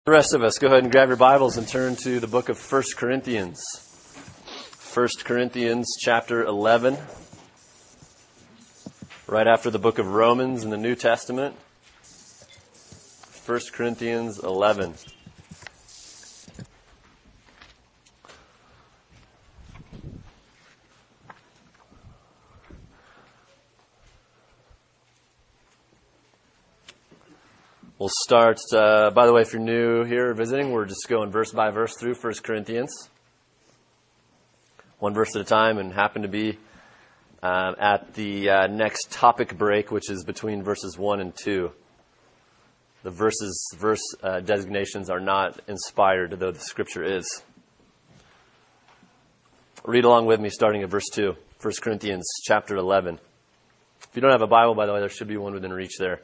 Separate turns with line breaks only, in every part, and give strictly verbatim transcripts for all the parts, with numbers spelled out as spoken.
The rest of us, go ahead and grab your Bibles and turn to the book of First Corinthians. First Corinthians chapter eleven, right after the book of Romans in the New Testament. First Corinthians eleven. We'll start, uh, by the way, if you're new here visiting, we're just going verse by verse through First Corinthians. One verse at a time, and happen to be uh, at the uh, next topic break, which is between verses one and two. The verses, verse uh, designations are not inspired, though the scripture is. Read along with me, starting at verse two, First Corinthians chapter eleven. If you don't have a Bible, by the way, there should be one within reach there.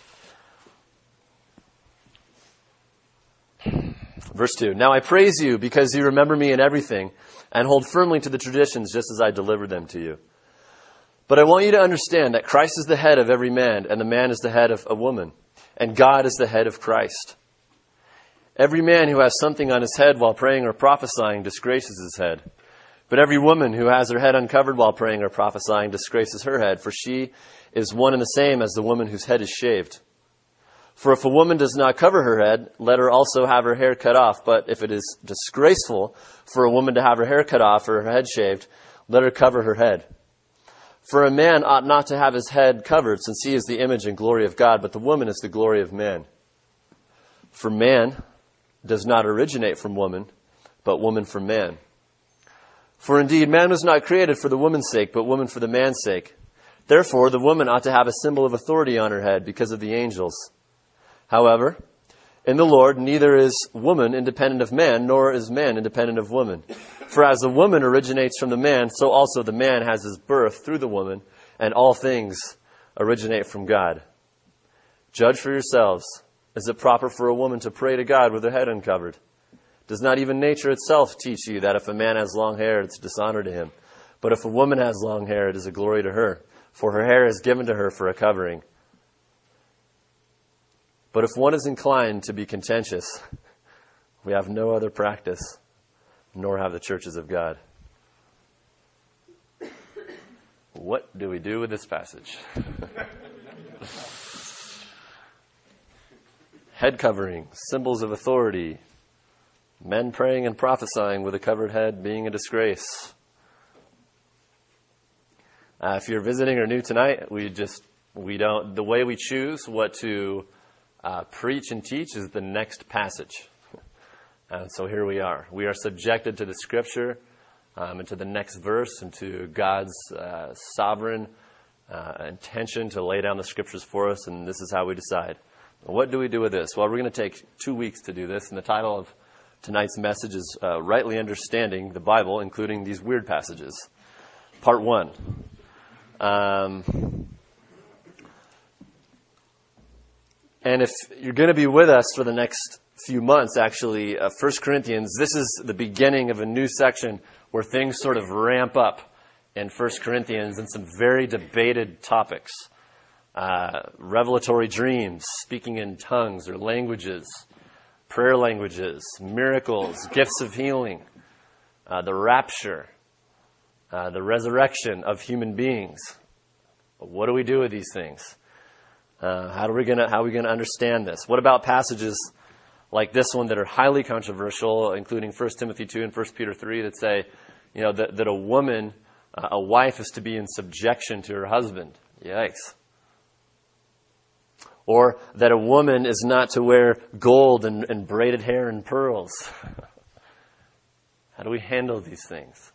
Verse two, Now I praise you because you remember me in everything and hold firmly to the traditions just as I delivered them to you. But I want you to understand that Christ is the head of every man, and the man is the head of a woman, and God is the head of Christ. Every man who has something on his head while praying or prophesying disgraces his head. But every woman who has her head uncovered while praying or prophesying disgraces her head, for she is one and the same as the woman whose head is shaved. For if a woman does not cover her head, let her also have her hair cut off. But if it is disgraceful for a woman to have her hair cut off or her head shaved, let her cover her head. For a man ought not to have his head covered, since he is the image and glory of God, but the woman is the glory of man. For man does not originate from woman, but woman from man. For indeed, man was not created for the woman's sake, but woman for the man's sake. Therefore, the woman ought to have a symbol of authority on her head because of the angels. However, in the Lord, neither is woman independent of man, nor is man independent of woman. For as the woman originates from the man, so also the man has his birth through the woman, and all things originate from God. Judge for yourselves. Is it proper for a woman to pray to God with her head uncovered? Does not even nature itself teach you that if a man has long hair, it's dishonor to him? But if a woman has long hair, it is a glory to her, for her hair is given to her for a covering. But if one is inclined to be contentious, we have no other practice, nor have the churches of God. What do we do with this passage? Head covering, symbols of authority, men praying and prophesying with a covered head being a disgrace. Uh, if you're visiting or new tonight, we just, we don't, the way we choose what to Uh, preach and teach is the next passage. And so here we are. We are subjected to the scripture um, and to the next verse and to God's uh, sovereign uh, intention to lay down the scriptures for us, and this is how we decide. What do we do with this? Well, we're going to take two weeks to do this, and the title of tonight's message is uh, Rightly Understanding the Bible, including these weird passages. Part one. Um... And if you're going to be with us for the next few months, actually, uh, First Corinthians, this is the beginning of a new section where things sort of ramp up in First Corinthians and some very debated topics. Uh, revelatory dreams, speaking in tongues or languages, prayer languages, miracles, gifts of healing, uh, the rapture, uh, the resurrection of human beings. What do we do with these things? Uh, how are we gonna how are we gonna understand this? What about passages like this one that are highly controversial, including First Timothy two and First Peter three, that say, you know, that, that a woman, uh, a wife, is to be in subjection to her husband? Yikes! Or that a woman is not to wear gold and, and braided hair and pearls. How do we handle these things?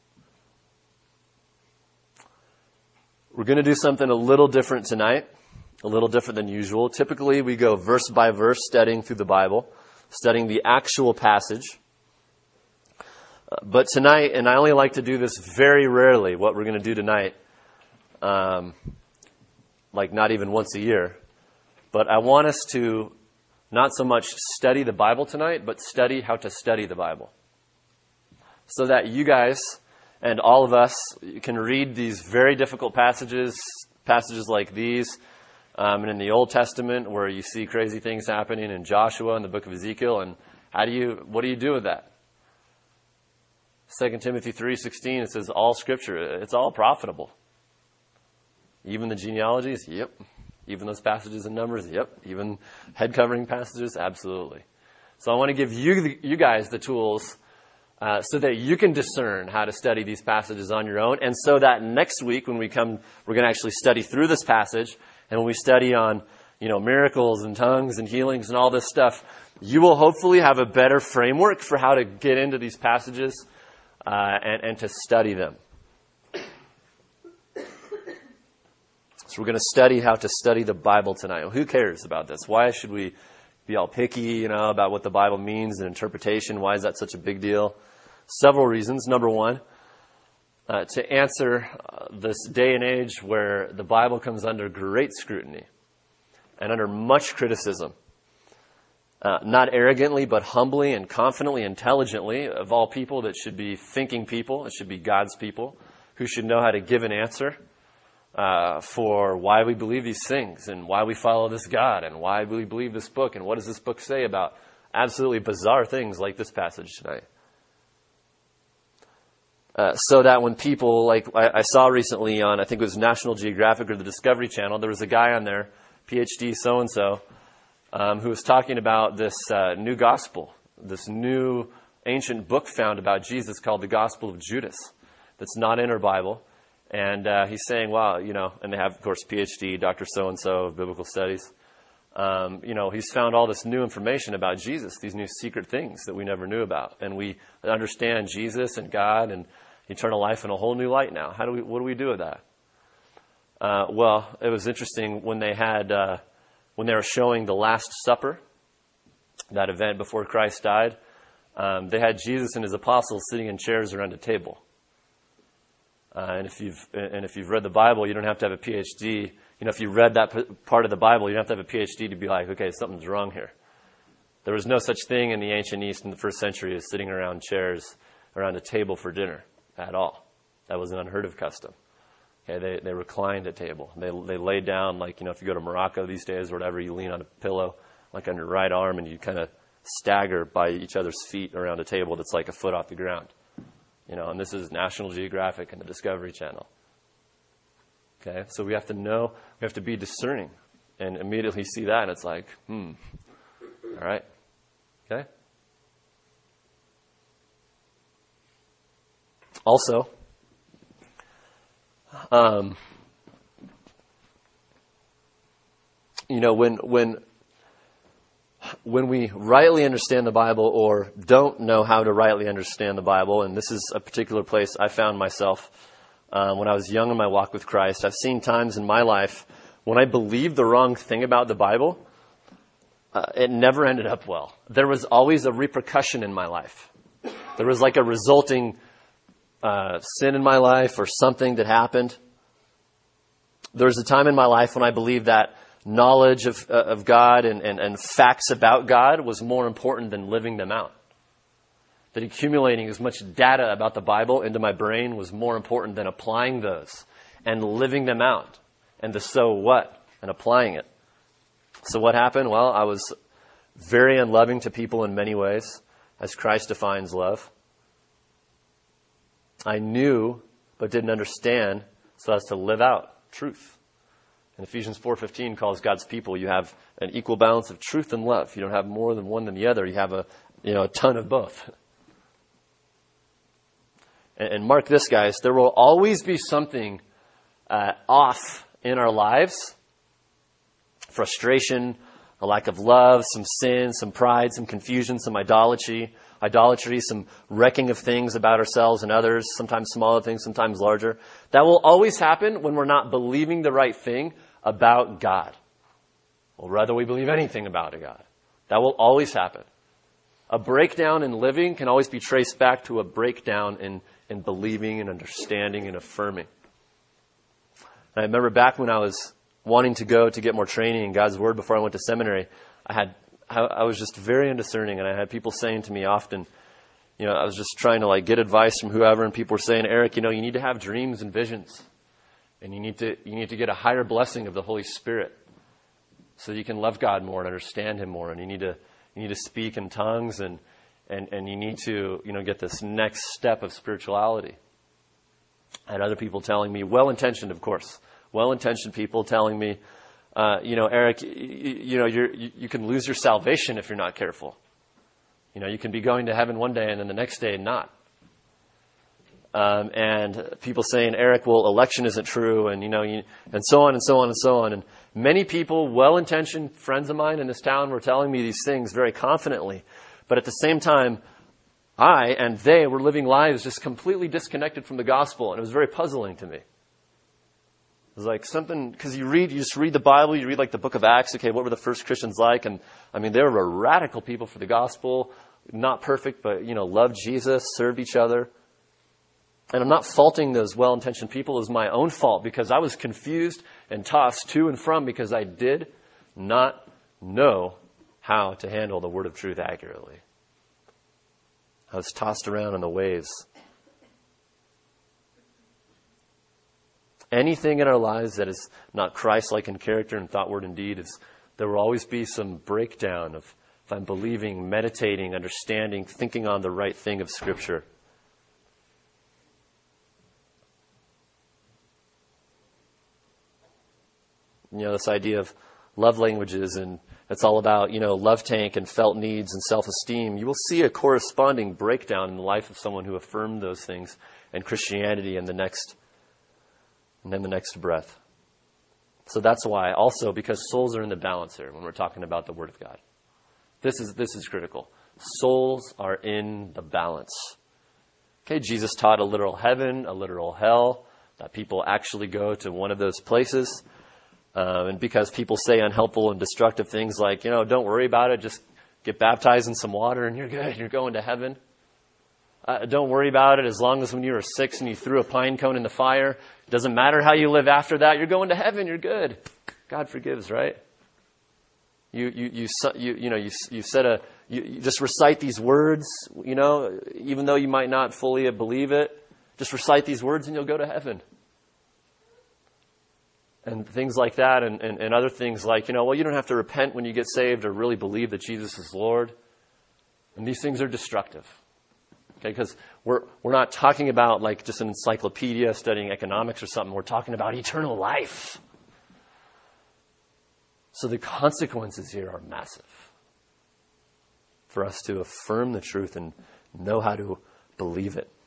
We're going to do something a little different tonight. A little different than usual. Typically, we go verse by verse, studying through the Bible, studying the actual passage. Uh, but tonight, and I only like to do this very rarely, what we're going to do tonight, um, like not even once a year, but I want us to not so much study the Bible tonight, but study how to study the Bible. So that you guys and all of us can read these very difficult passages, passages like these, Um, and in the Old Testament, where you see crazy things happening in Joshua and the book of Ezekiel. And how do you, what do you do with that? Second Timothy three sixteen, it says all Scripture, it's all profitable. Even the genealogies, yep. Even those passages in Numbers, yep. Even head covering passages, absolutely. So I want to give you you guys the tools uh, so that you can discern how to study these passages on your own, and so that next week when we come, we're going to actually study through this passage, and when we study on, you know, miracles and tongues and healings and all this stuff, you will hopefully have a better framework for how to get into these passages uh, and, and to study them. So we're going to study how to study the Bible tonight. Well, who cares about this? Why should we be all picky, you know, about what the Bible means and interpretation? Why is that such a big deal? Several reasons. Number one, uh, to answer uh, this day and age where the Bible comes under great scrutiny and under much criticism, uh, not arrogantly, but humbly and confidently, intelligently, of all people that should be thinking people, it should be God's people, who should know how to give an answer Uh, for why we believe these things and why we follow this God and why we believe this book and what does this book say about absolutely bizarre things like this passage tonight. Uh, so that when people, like I, I saw recently on, I think it was National Geographic or the Discovery Channel, there was a guy on there, PhD so-and-so, um, who was talking about this uh, new gospel, this new ancient book found about Jesus called the Gospel of Judas that's not in our Bible. And uh, he's saying, wow, you know, and they have, of course, PhD, Doctor So-and-so of Biblical Studies. Um, you know, he's found all this new information about Jesus, these new secret things that we never knew about. And we understand Jesus and God and eternal life in a whole new light now. How do we, what do we do with that? Uh, well, it was interesting when they had, uh, when they were showing the Last Supper, that event before Christ died, um, they had Jesus and his apostles sitting in chairs around a table. Uh, and if you've and if you've read the Bible, you don't have to have a PhD. You know, if you read that p- part of the Bible, you don't have to have a PhD to be like, okay, something's wrong here. There was no such thing in the ancient East in the first century as sitting around chairs around a table for dinner at all. That was an unheard of custom. Okay, they they reclined at table. They they laid down like, you know, if you go to Morocco these days or whatever, you lean on a pillow like on your right arm and you kind of stagger by each other's feet around a table that's like a foot off the ground. You know, and this is National Geographic and the Discovery Channel. Okay, so we have to know, we have to be discerning and immediately see that and it's like, hmm, all right, okay. Also, um, you know, when, when, When we rightly understand the Bible or don't know how to rightly understand the Bible, and this is a particular place I found myself uh, when I was young in my walk with Christ, I've seen times in my life when I believed the wrong thing about the Bible, uh, it never ended up well. There was always a repercussion in my life. There was like a resulting uh, sin in my life or something that happened. There was a time in my life when I believed that knowledge of, uh, of God and, and, and facts about God was more important than living them out. That accumulating as much data about the Bible into my brain was more important than applying those and living them out. And the so what and applying it. So what happened? Well, I was very unloving to people in many ways, as Christ defines love. I knew but didn't understand so as to live out truth. And Ephesians four fifteen calls God's people, you have an equal balance of truth and love. You don't have more than one than the other. You have a, you know, a ton of both. And, and mark this, guys, there will always be something uh, off in our lives. Frustration, a lack of love, some sin, some pride, some confusion, some idolatry, idolatry, some wrecking of things about ourselves and others, sometimes smaller things, sometimes larger. That will always happen when we're not believing the right thing about God. Or rather, we believe anything about a God. That will always happen. A breakdown in living can always be traced back to a breakdown in, in believing and understanding and affirming. And I remember back when I was wanting to go to get more training in God's Word before I went to seminary, I had I, I was just very undiscerning, and I had people saying to me often, you know, I was just trying to like get advice from whoever, and people were saying, Eric, you know, you need to have dreams and visions, and you need to you need to get a higher blessing of the Holy Spirit, so you can love God more and understand him more. And you need to you need to speak in tongues, and and and you need to, you know, get this next step of spirituality. I had other people telling me, well-intentioned, of course, well-intentioned people telling me, uh, you know, Eric, you, you know, you're, you you can lose your salvation if you're not careful. You know, you can be going to heaven one day and then the next day not. Um, and people saying, Eric, well, election isn't true, and you know, you, and so on and so on and so on. And many people, well-intentioned friends of mine in this town, were telling me these things very confidently. But at the same time, I and they were living lives just completely disconnected from the gospel, and it was very puzzling to me. It was like something, because you read, you just read the Bible, you read like the book of Acts. Okay, what were the first Christians like? And I mean, they were radical people for the gospel, not perfect, but you know, loved Jesus, served each other. And I'm not faulting those well-intentioned people. It was my own fault because I was confused and tossed to and from because I did not know how to handle the word of truth accurately. I was tossed around on the waves. Anything in our lives that is not Christ-like in character and thought, word, and deed, is, there will always be some breakdown of if I'm believing, meditating, understanding, thinking on the right thing of Scripture. You know, this idea of love languages, and it's all about, you know, love tank and felt needs and self-esteem. You will see a corresponding breakdown in the life of someone who affirmed those things and Christianity in the next, and then the next breath. So that's why, also, because souls are in the balance here when we're talking about the Word of God. This is, this is critical. Souls are in the balance. Okay, Jesus taught a literal heaven, a literal hell, that people actually go to one of those places. Um, and because people say unhelpful and destructive things like, you know, don't worry about it, just get baptized in some water and you're good, you're going to heaven. Uh, don't worry about it, as long as when you were six and you threw a pine cone in the fire, it doesn't matter how you live after that, you're going to heaven, you're good. God forgives, right? You, you, you, you, you know, you, you said a, you, you just recite these words, you know, even though you might not fully believe it, just recite these words and you'll go to heaven. And things like that, and, and, and other things like, you know, well, you don't have to repent when you get saved or really believe that Jesus is Lord. And these things are destructive. Okay, because we're, we're not talking about like just an encyclopedia studying economics or something. We're talking about eternal life. So the consequences here are massive for us to affirm the truth and know how to believe it.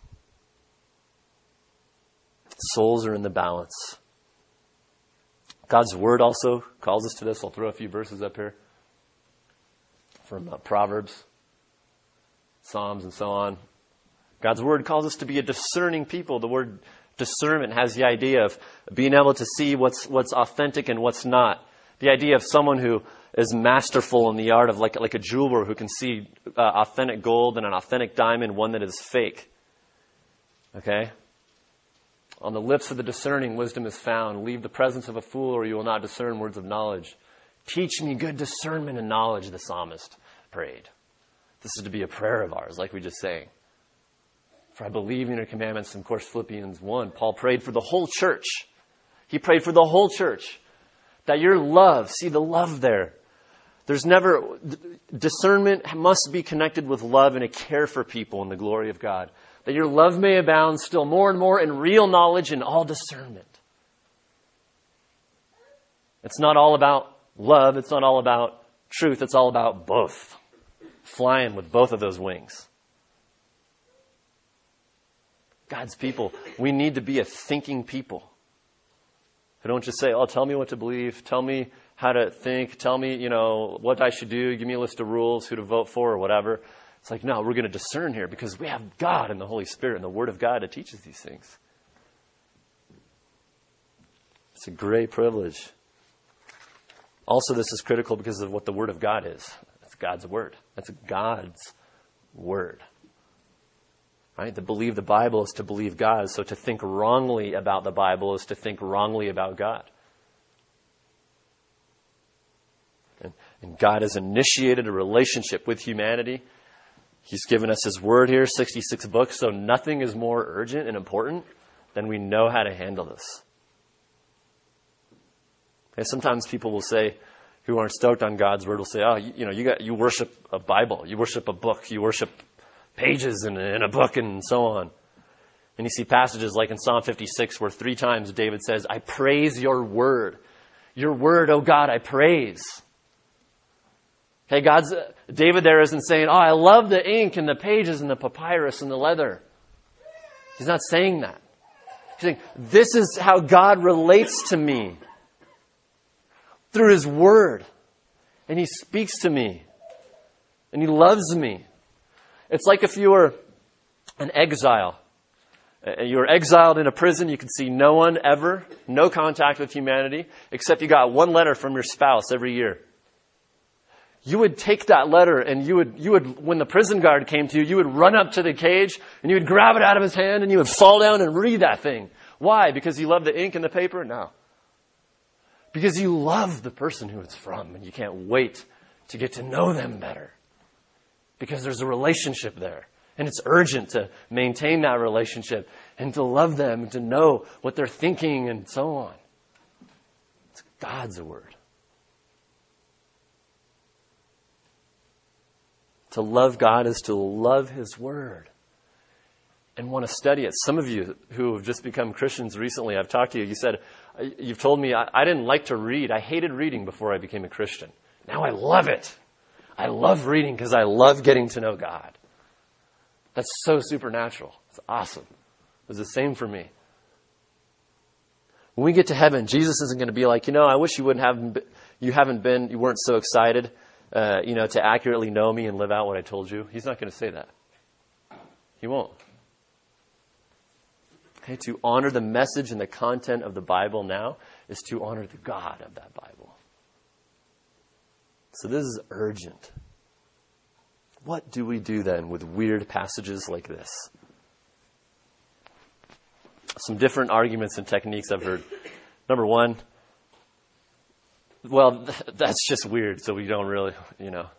Souls are in the balance. God's Word also calls us to this. I'll throw a few verses up here from uh, Proverbs, Psalms, and so on. God's Word calls us to be a discerning people. The word discernment has the idea of being able to see what's what's authentic and what's not. The idea of someone who is masterful in the art of like, like a jeweler who can see uh, authentic gold and an authentic diamond, one that is fake. Okay? On the lips of the discerning, wisdom is found. Leave the presence of a fool, or you will not discern words of knowledge. Teach me good discernment and knowledge, the psalmist prayed. This is to be a prayer of ours, like we just sang. For I believe in your commandments. And of course, Philippians one, Paul prayed for the whole church. He prayed for the whole church. That your love, see the love there. There's never, discernment must be connected with love and a care for people in the glory of God. That your love may abound still more and more in real knowledge and all discernment. It's not all about love. It's not all about truth. It's all about both. Flying with both of those wings. God's people, we need to be a thinking people. Who don't just say, oh, tell me what to believe. Tell me how to think. Tell me, you know, what I should do. Give me a list of rules, who to vote for or whatever. It's like, no, we're going to discern here because we have God and the Holy Spirit and the Word of God that teaches these things. It's a great privilege. Also, this is critical because of what the Word of God is. It's God's Word. That's God's Word. Right? To believe the Bible is to believe God. So to think wrongly about the Bible is to think wrongly about God. And, and God has initiated a relationship with humanity. He's given us His Word here, sixty-six books, so nothing is more urgent and important than we know how to handle this. Okay, sometimes people will say, who aren't stoked on God's word will say, oh, you, you know, you got, you worship a Bible, you worship a book, you worship pages in, in a book and so on. And you see passages like in Psalm fifty-six where three times David says, I praise your word. Your word, oh God, I praise. Okay, God's, David there isn't saying, oh, I love the ink and the pages and the papyrus and the leather. He's not saying that. He's saying, this is how God relates to me. Through his word. And he speaks to me. And he loves me. It's like if you were an exile. You were exiled in a prison. You could see no one ever, no contact with humanity, except you got one letter from your spouse every year. You would take that letter and you would, you would, when the prison guard came to you, you would run up to the cage and you would grab it out of his hand and you would fall down and read that thing. Why? Because you love the ink and the paper? No. Because you love the person who it's from and you can't wait to get to know them better. Because there's a relationship there. And it's urgent to maintain that relationship and to love them and to know what they're thinking and so on. It's God's word. To love God is to love his word and want to study it. Some of you who have just become Christians recently, I've talked to you, you said, you've told me I, I didn't like to read. I hated reading before I became a Christian. Now I love it. I love reading because I love getting to know God. That's so supernatural. It's awesome. It was the same for me. When we get to heaven, Jesus isn't going to be like, you know, I wish you wouldn't have, you haven't been, you weren't so excited, uh, you know, to accurately know me and live out what I told you. He's not going to say that. He won't. Okay, to honor the message and the content of the Bible now is to honor the God of that Bible. So this is urgent. What do we do then with weird passages like this? Some different arguments and techniques I've heard. Number one, well, th- that's just weird, so we don't really, you know.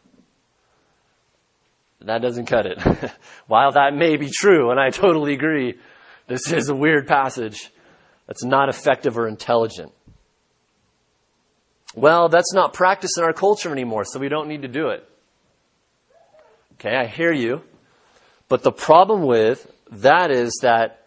That doesn't cut it. While that may be true, and I totally agree, this is a weird passage that's not effective or intelligent. Well, that's not practice in our culture anymore, so we don't need to do it. Okay, I hear you. But the problem with that is that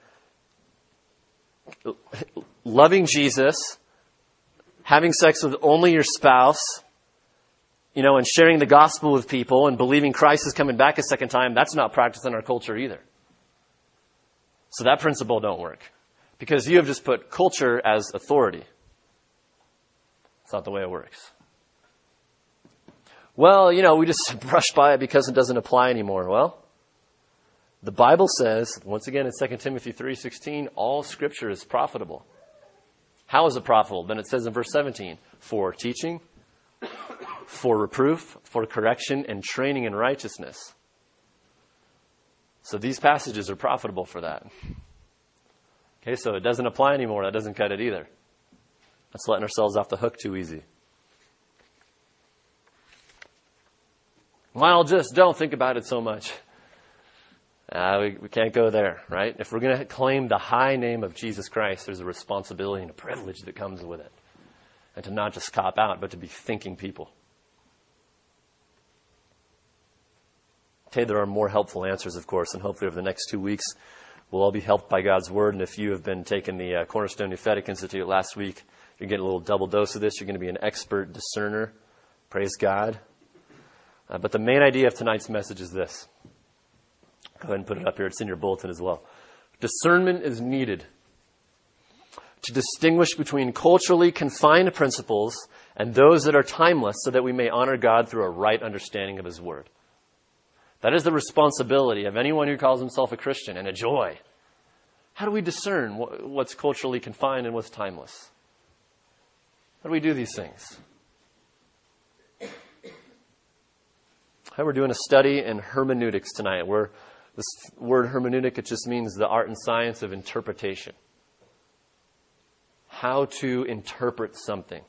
loving Jesus, having sex with only your spouse, you know, and sharing the gospel with people and believing Christ is coming back a second time, that's not practice in our culture either. So that principle don't work. Because you have just put culture as authority. It's not the way it works. Well, you know, we just brush by it because it doesn't apply anymore. Well, the Bible says, once again in Second Timothy three sixteen, all Scripture is profitable. How is it profitable? Then it says in verse seventeen, for teaching, for reproof, for correction, and training in righteousness. So these passages are profitable for that. Okay, so it doesn't apply anymore. That doesn't cut it either. That's letting ourselves off the hook too easy. Well, just don't think about it so much. Uh, we, we can't go there, right? If we're going to claim the high name of Jesus Christ, there's a responsibility and a privilege that comes with it. And to not just cop out, but to be thinking people. Okay, there are more helpful answers, of course, and hopefully over the next two weeks, we'll all be helped by God's Word. And if you have been taking the uh, Cornerstone Prophetic Institute last week, you're getting a little double dose of this. You're going to be an expert discerner. Praise God. Uh, but the main idea of tonight's message is this. Go ahead and put it up here. It's in your bulletin as well. Discernment is needed to distinguish between culturally confined principles and those that are timeless so that we may honor God through a right understanding of His Word. That is the responsibility of anyone who calls himself a Christian, and a joy. How do we discern what's culturally confined and what's timeless? How do we do these things? How we're doing a study in hermeneutics tonight. Where this word hermeneutic, it just means the art and science of interpretation. How to interpret something.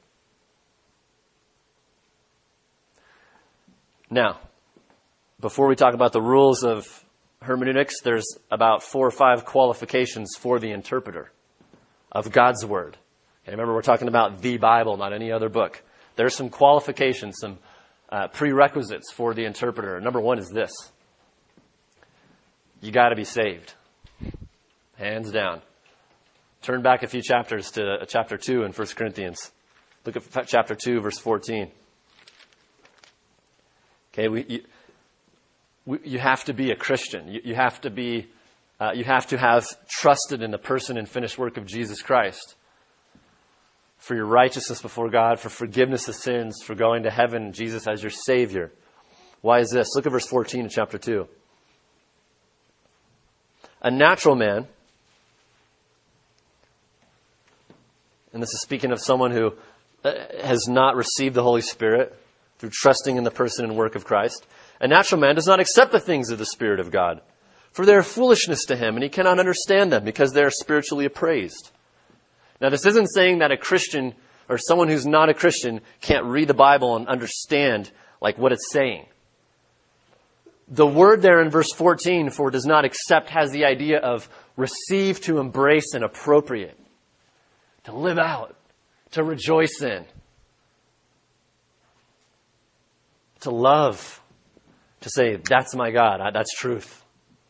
Now, before we talk about the rules of hermeneutics, there's about four or five qualifications for the interpreter of God's Word. And remember, we're talking about the Bible, not any other book. There are some qualifications, some uh, prerequisites for the interpreter. Number one is this. You got to be saved. Hands down. Turn back a few chapters to uh, chapter two in First Corinthians. Look at chapter two, verse fourteen. Okay, we, you, we, you have to be a Christian. You, you have to be, uh, you have to have trusted in the person and finished work of Jesus Christ for your righteousness before God, for forgiveness of sins, for going to heaven, Jesus as your Savior. Why is this? Look at verse fourteen in chapter two. A natural man, and this is speaking of someone who has not received the Holy Spirit through trusting in the person and work of Christ. A natural man does not accept the things of the Spirit of God, for they are foolishness to him, and he cannot understand them because they are spiritually appraised. Now, this isn't saying that a Christian or someone who's not a Christian can't read the Bible and understand like what it's saying. The word there in verse fourteen for does not accept has the idea of receive, to embrace, and appropriate. To live out, to rejoice in, to love, to say, that's my God, that's truth.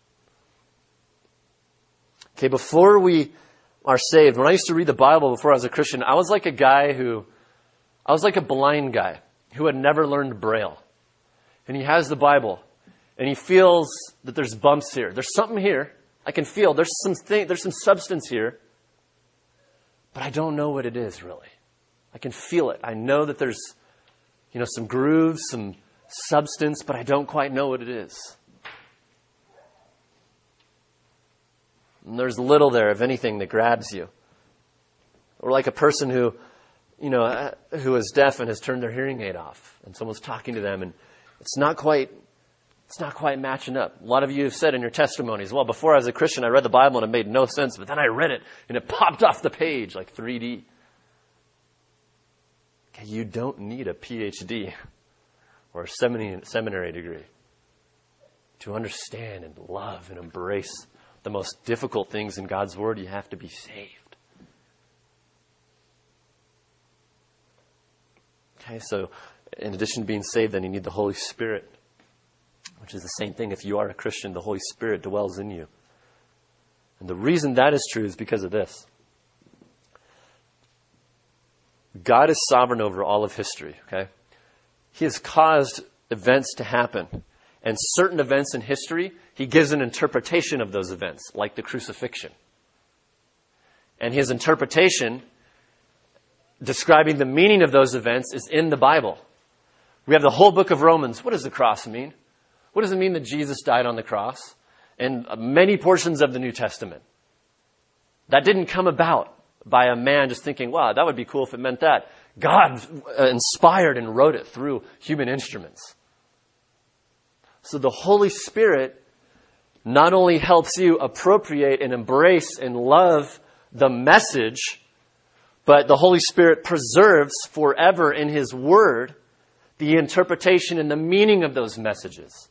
Okay, before we are saved, when I used to read the Bible before I was a Christian, I was like a guy who, I was like a blind guy who had never learned Braille. And he has the Bible, and he feels that there's bumps here. There's something here. I can feel there's some thing, there's some substance here. But I don't know what it is, really. I can feel it. I know that there's, you know, some grooves, some substance, but I don't quite know what it is. And there's little there, if anything, that grabs you. Or like a person who, you know, who is deaf and has turned their hearing aid off, and someone's talking to them, and it's not quite, it's not quite matching up. A lot of you have said in your testimonies, well, before I was a Christian, I read the Bible and it made no sense, but then I read it and it popped off the page like three D. Okay, you don't need a P H D or a seminary degree to understand and love and embrace the most difficult things in God's Word. You have to be saved. Okay, so in addition to being saved, then you need the Holy Spirit, which is the same thing. If you are a Christian, the Holy Spirit dwells in you. And the reason that is true is because of this. God is sovereign over all of history, okay? He has caused events to happen. And certain events in history, he gives an interpretation of those events, like the crucifixion. And his interpretation, describing the meaning of those events, is in the Bible. We have the whole book of Romans. What does the cross mean? What does it mean that Jesus died on the cross? And many portions of the New Testament. That didn't come about by a man just thinking, wow, that would be cool if it meant that. God inspired and wrote it through human instruments. So the Holy Spirit not only helps you appropriate and embrace and love the message, but the Holy Spirit preserves forever in His Word the interpretation and the meaning of those messages.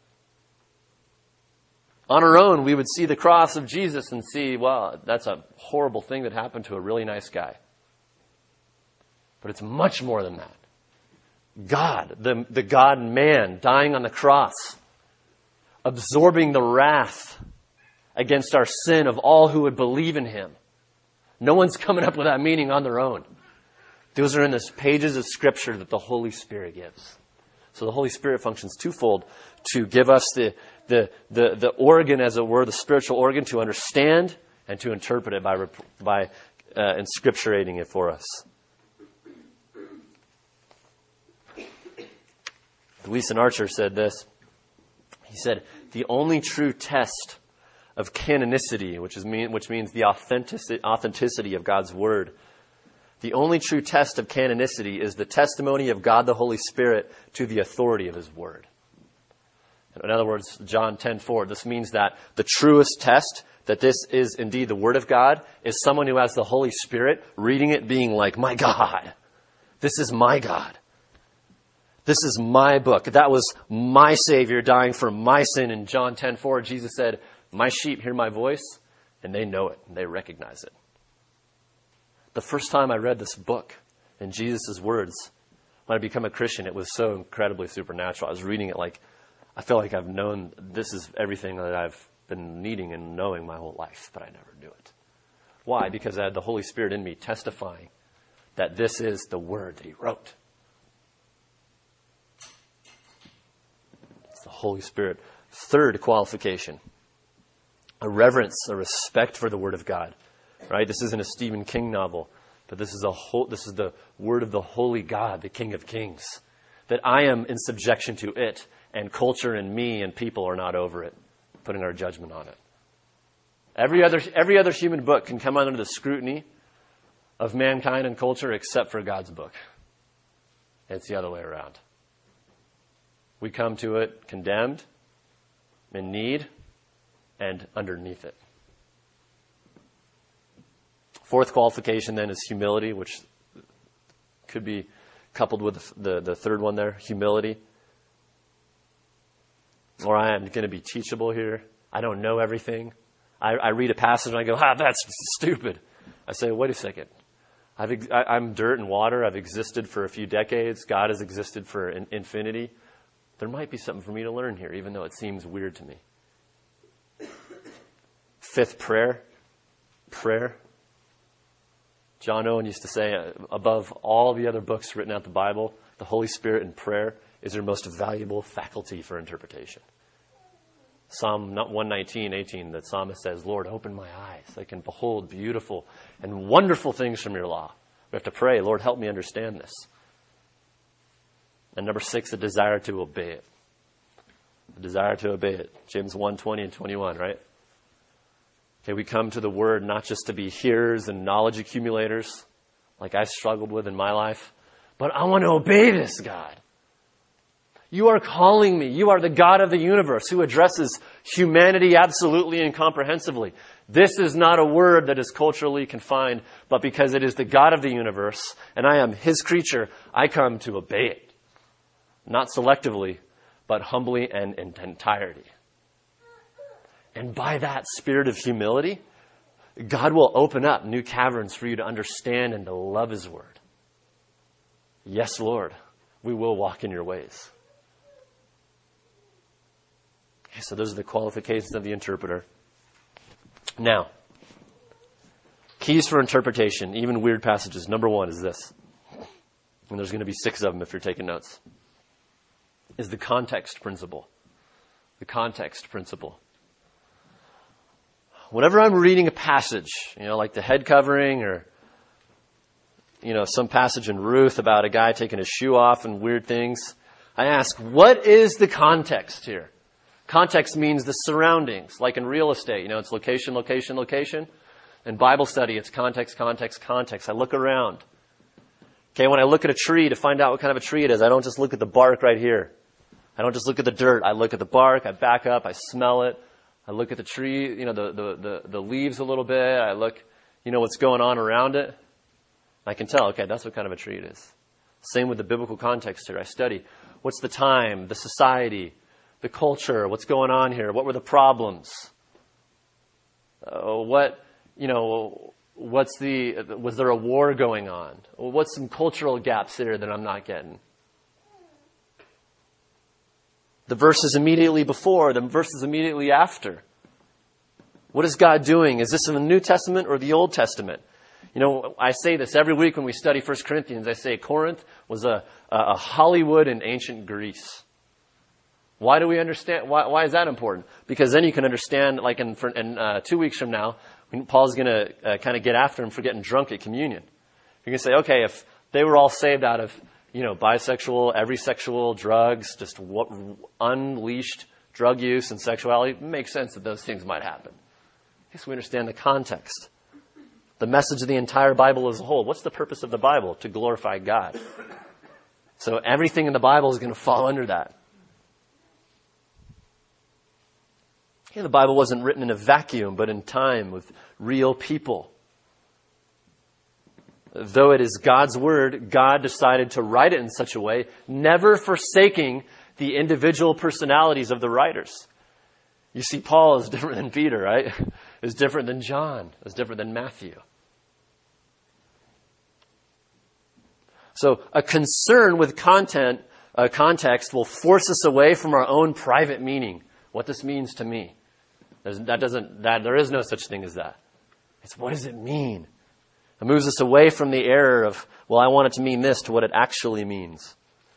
On our own, we would see the cross of Jesus and see, wow, that's a horrible thing that happened to a really nice guy. But it's much more than that. God, the, the God-man, dying on the cross, absorbing the wrath against our sin of all who would believe in Him. No one's coming up with that meaning on their own. Those are in the pages of Scripture that the Holy Spirit gives. So the Holy Spirit functions twofold: to give us the, the, the, the organ, as it were, the spiritual organ, to understand and to interpret it by, by uh, inscripturating it for us. Gleason Archer said this. He said, the only true test of canonicity, which is mean, which means the authenticity, authenticity of God's Word, the only true test of canonicity is the testimony of God the Holy Spirit to the authority of His Word. In other words, John ten four, this means that the truest test that this is indeed the Word of God is someone who has the Holy Spirit reading it being like, my God, this is my God. This is my book. That was my Savior dying for my sin. In John ten four, Jesus said, my sheep hear my voice, and they know it, and they recognize it. The first time I read this book in Jesus' words, when I became a Christian, it was so incredibly supernatural. I was reading it like, I feel like I've known this is everything that I've been needing and knowing my whole life, but I never knew it. Why? Because I had the Holy Spirit in me testifying that this is the word that he wrote. It's the Holy Spirit. Third qualification, a reverence, a respect for the word of God. Right? This isn't a Stephen King novel, but this is a whole, this is the word of the holy God, the King of Kings. That I am in subjection to it, and culture and me and people are not over it, putting our judgment on it. Every other, every other human book can come under the scrutiny of mankind and culture except for God's book. It's the other way around. We come to it condemned, in need, and underneath it. Fourth qualification then is humility, which could be coupled with the, the, the third one there, humility. Or I am going to be teachable here. I don't know everything. I, I read a passage and I go, ah, that's stupid. I say, wait a second. I've, ex- I, I'm dirt and water. I've existed for a few decades. God has existed for an infinity. There might be something for me to learn here, even though it seems weird to me. Fifth, prayer. Prayer. John Owen used to say, uh, above all the other books written out the Bible, the Holy Spirit and prayer is your most valuable faculty for interpretation. Psalm one nineteen, eighteen, the psalmist says, Lord, open my eyes. I can behold beautiful and wonderful things from your law. We have to pray, Lord, help me understand this. And number six, a desire to obey it. A desire to obey it. James one, twenty and twenty-one, right? Okay, we come to the word not just to be hearers and knowledge accumulators, like I struggled with in my life, but I want to obey this, God. You are calling me. You are the God of the universe who addresses humanity absolutely and comprehensively. This is not a word that is culturally confined, but because it is the God of the universe and I am his creature, I come to obey it. Not selectively, but humbly and in entirety. And by that spirit of humility, God will open up new caverns for you to understand and to love his word. Yes, Lord, we will walk in your ways. Okay, so those are the qualifications of the interpreter. Now, keys for interpretation, even weird passages. Number one is this, and there's going to be six of them if you're taking notes, is the context principle. The context principle. Whenever I'm reading a passage, you know, like the head covering or, you know, some passage in Ruth about a guy taking his shoe off and weird things, I ask, what is the context here? Context means the surroundings, like in real estate, you know, it's location, location, location. In Bible study, it's context, context, context. I look around. Okay, when I look at a tree to find out what kind of a tree it is, I don't just look at the bark right here. I don't just look at the dirt. I look at the bark, I back up, I smell it. I look at the tree, you know, the, the, the, the leaves a little bit. I look, you know, what's going on around it. I can tell, okay, that's what kind of a tree it is. Same with the biblical context here. I study what's the time, the society, the culture, what's going on here, what were the problems, uh, what, you know, what's the, was there a war going on? What's some cultural gaps there that I'm not getting? The verses immediately before, the verses immediately after. What is God doing? Is this in the New Testament or the Old Testament? You know, I say this every week when we study First Corinthians. I say Corinth was a, a Hollywood in ancient Greece. Why do we understand? Why, why is that important? Because then you can understand, like in, in uh, two weeks from now, when Paul's going to uh, kind of get after him for getting drunk at communion. You're going to say, okay, if they were all saved out of, you know, bisexual, every sexual, drugs, just what, unleashed drug use and sexuality, it makes sense that those things might happen. Yes, we understand the context. The message of the entire Bible as a whole. What's the purpose of the Bible? To glorify God. So everything in the Bible is going to fall under that. Yeah, the Bible wasn't written in a vacuum, but in time with real people. Though it is God's word, God decided to write it in such a way, never forsaking the individual personalities of the writers. You see, Paul is different than Peter, right? Is different than John. Is different than Matthew. So a concern with content, uh, context will force us away from our own private meaning. What this means to me. There's, that doesn't, that, there is no such thing as that. It's what does it mean? It moves us away from the error of, well, I want it to mean this, to what it actually means.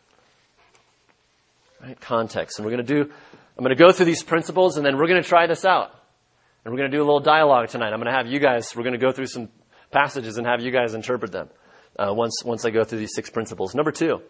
Right? Context. And we're going to do, I'm going to go through these principles and then we're going to try this out. And we're going to do a little dialogue tonight. I'm going to have you guys, we're going to go through some passages and have you guys interpret them uh, once, once I go through these six principles. Number two,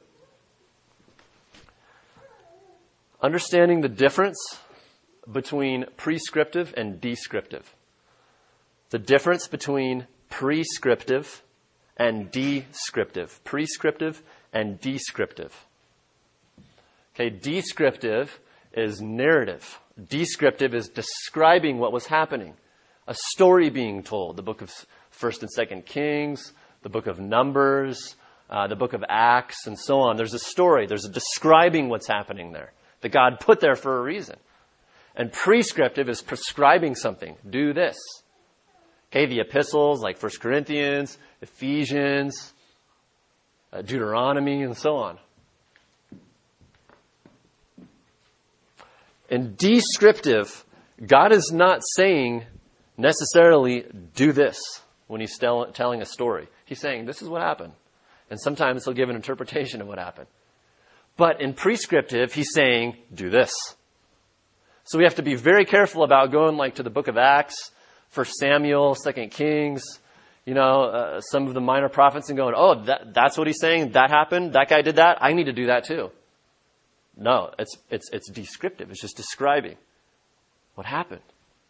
understanding the difference between prescriptive and descriptive. The difference between prescriptive and descriptive. Prescriptive and descriptive. Okay, descriptive is narrative. Descriptive is describing what was happening. A story being told. The book of First and Second Kings, the book of Numbers, uh, the book of Acts, and so on. There's a story. There's a describing what's happening there that God put there for a reason. And prescriptive is prescribing something. Do this. Okay, the epistles like First Corinthians, Ephesians, uh, Deuteronomy, and so on. In descriptive, God is not saying necessarily do this when he's tell, telling a story. He's saying this is what happened. And sometimes he'll give an interpretation of what happened. But in prescriptive, he's saying do this. So we have to be very careful about going like to the book of Acts, First Samuel, Second Kings, you know, uh, some of the minor prophets and going, oh, that, that's what he's saying. That happened. That guy did that. I need to do that too. No, it's, it's, it's descriptive. It's just describing what happened.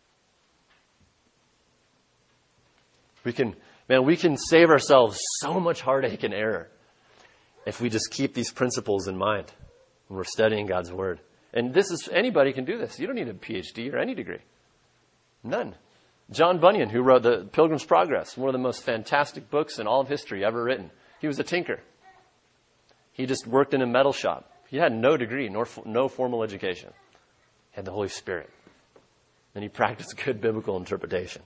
We can, man, we can save ourselves so much heartache and error if we just keep these principles in mind when we're studying God's Word. And this is, anybody can do this. You don't need a P H D or any degree. None. John Bunyan, who wrote The Pilgrim's Progress, one of the most fantastic books in all of history ever written. He was a tinker. He just worked in a metal shop. He had no degree, nor no formal education. He had the Holy Spirit. And he practiced good biblical interpretation.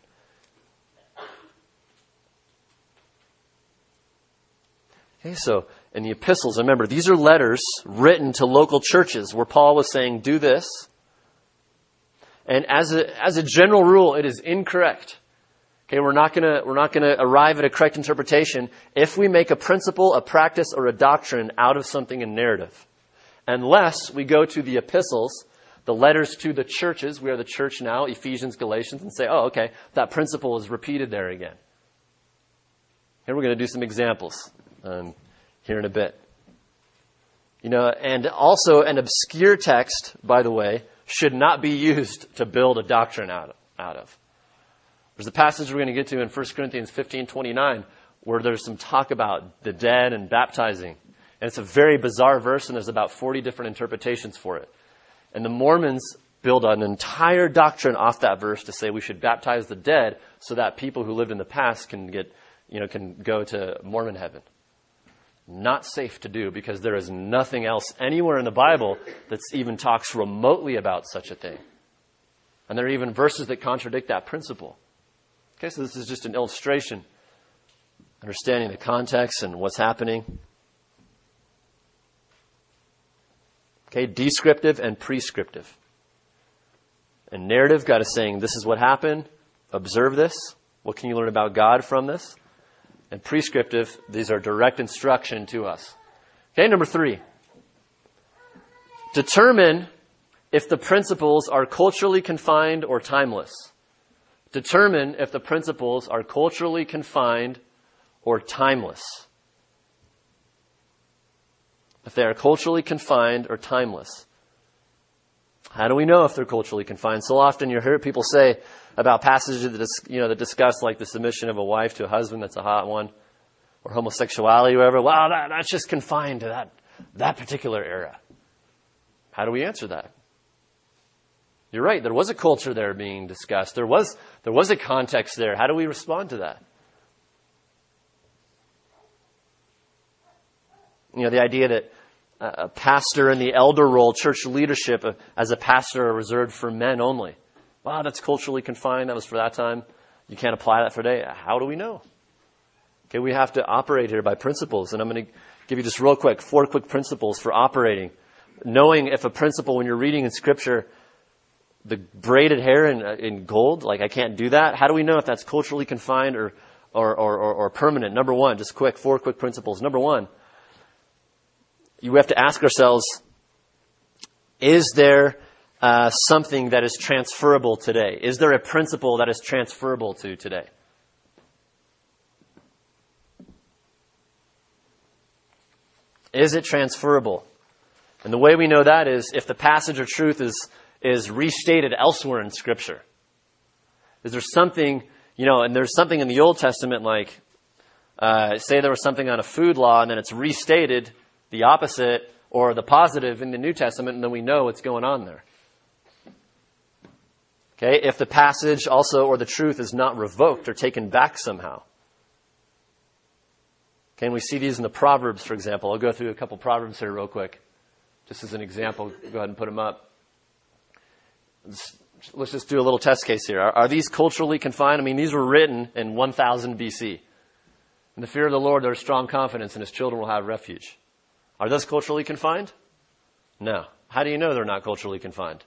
Okay, so in the epistles, remember, these are letters written to local churches where Paul was saying, do this. And as a, as a general rule, it is incorrect. Okay, we're not gonna, we're not gonna arrive at a correct interpretation if we make a principle, a practice, or a doctrine out of something in narrative. Unless we go to the epistles, the letters to the churches, we are the church now, Ephesians, Galatians, and say, oh, okay, that principle is repeated there again. Here we're going to do some examples um, here in a bit. You know, and also an obscure text, by the way, should not be used to build a doctrine out of. Out of. There's a passage we're going to get to in First Corinthians fifteen twenty-nine where there's some talk about the dead and baptizing. And it's a very bizarre verse, and there's about forty different interpretations for it. And the Mormons build an entire doctrine off that verse to say we should baptize the dead so that people who lived in the past can get, you know, can go to Mormon heaven. Not safe to do because there is nothing else anywhere in the Bible that even talks remotely about such a thing. And there are even verses that contradict that principle. Okay, so this is just an illustration. Understanding the context and what's happening. Okay, descriptive and prescriptive. And narrative, God is saying, this is what happened. Observe this. What can you learn about God from this? And prescriptive, these are direct instruction to us. Okay, number three. Determine if the principles are culturally confined or timeless. Determine if the principles are culturally confined or timeless. If they are culturally confined or timeless. How do we know if they're culturally confined? So often you hear people say about passages that, you know, that discuss like the submission of a wife to a husband, that's a hot one, or homosexuality or whatever. Well, that, that's just confined to that, that particular era. How do we answer that? You're right. There was a culture there being discussed. There was, there was a context there. How do we respond to that? You know, the idea that a pastor in the elder role, church leadership as a pastor are reserved for men only. Wow, that's culturally confined. That was for that time. You can't apply that for today. How do we know? Okay, we have to operate here by principles. And I'm going to give you just real quick, four quick principles for operating. Knowing if a principle, when you're reading in Scripture, the braided hair in, in gold, like I can't do that. How do we know if that's culturally confined or, or, or, or, or permanent? Number one, just quick, four quick principles. Number one, you have to ask ourselves, is there uh, something that is transferable today? Is there a principle that is transferable to today? Is it transferable? And the way we know that is if the passage or truth is is restated elsewhere in Scripture. Is there something, you know, and there's something in the Old Testament like, uh, say there was something on a food law and then it's restated the opposite or the positive in the New Testament, and then we know what's going on there. Okay, if the passage also or the truth is not revoked or taken back somehow. Okay, and we see these in the Proverbs, for example. I'll go through a couple Proverbs here real quick. Just as an example, go ahead and put them up. Let's, let's just do a little test case here. Are, are these culturally confined? I mean, these were written in one thousand B C. In the fear of the Lord, there is strong confidence, and his children will have refuge. Are those culturally confined? No. How do you know they're not culturally confined?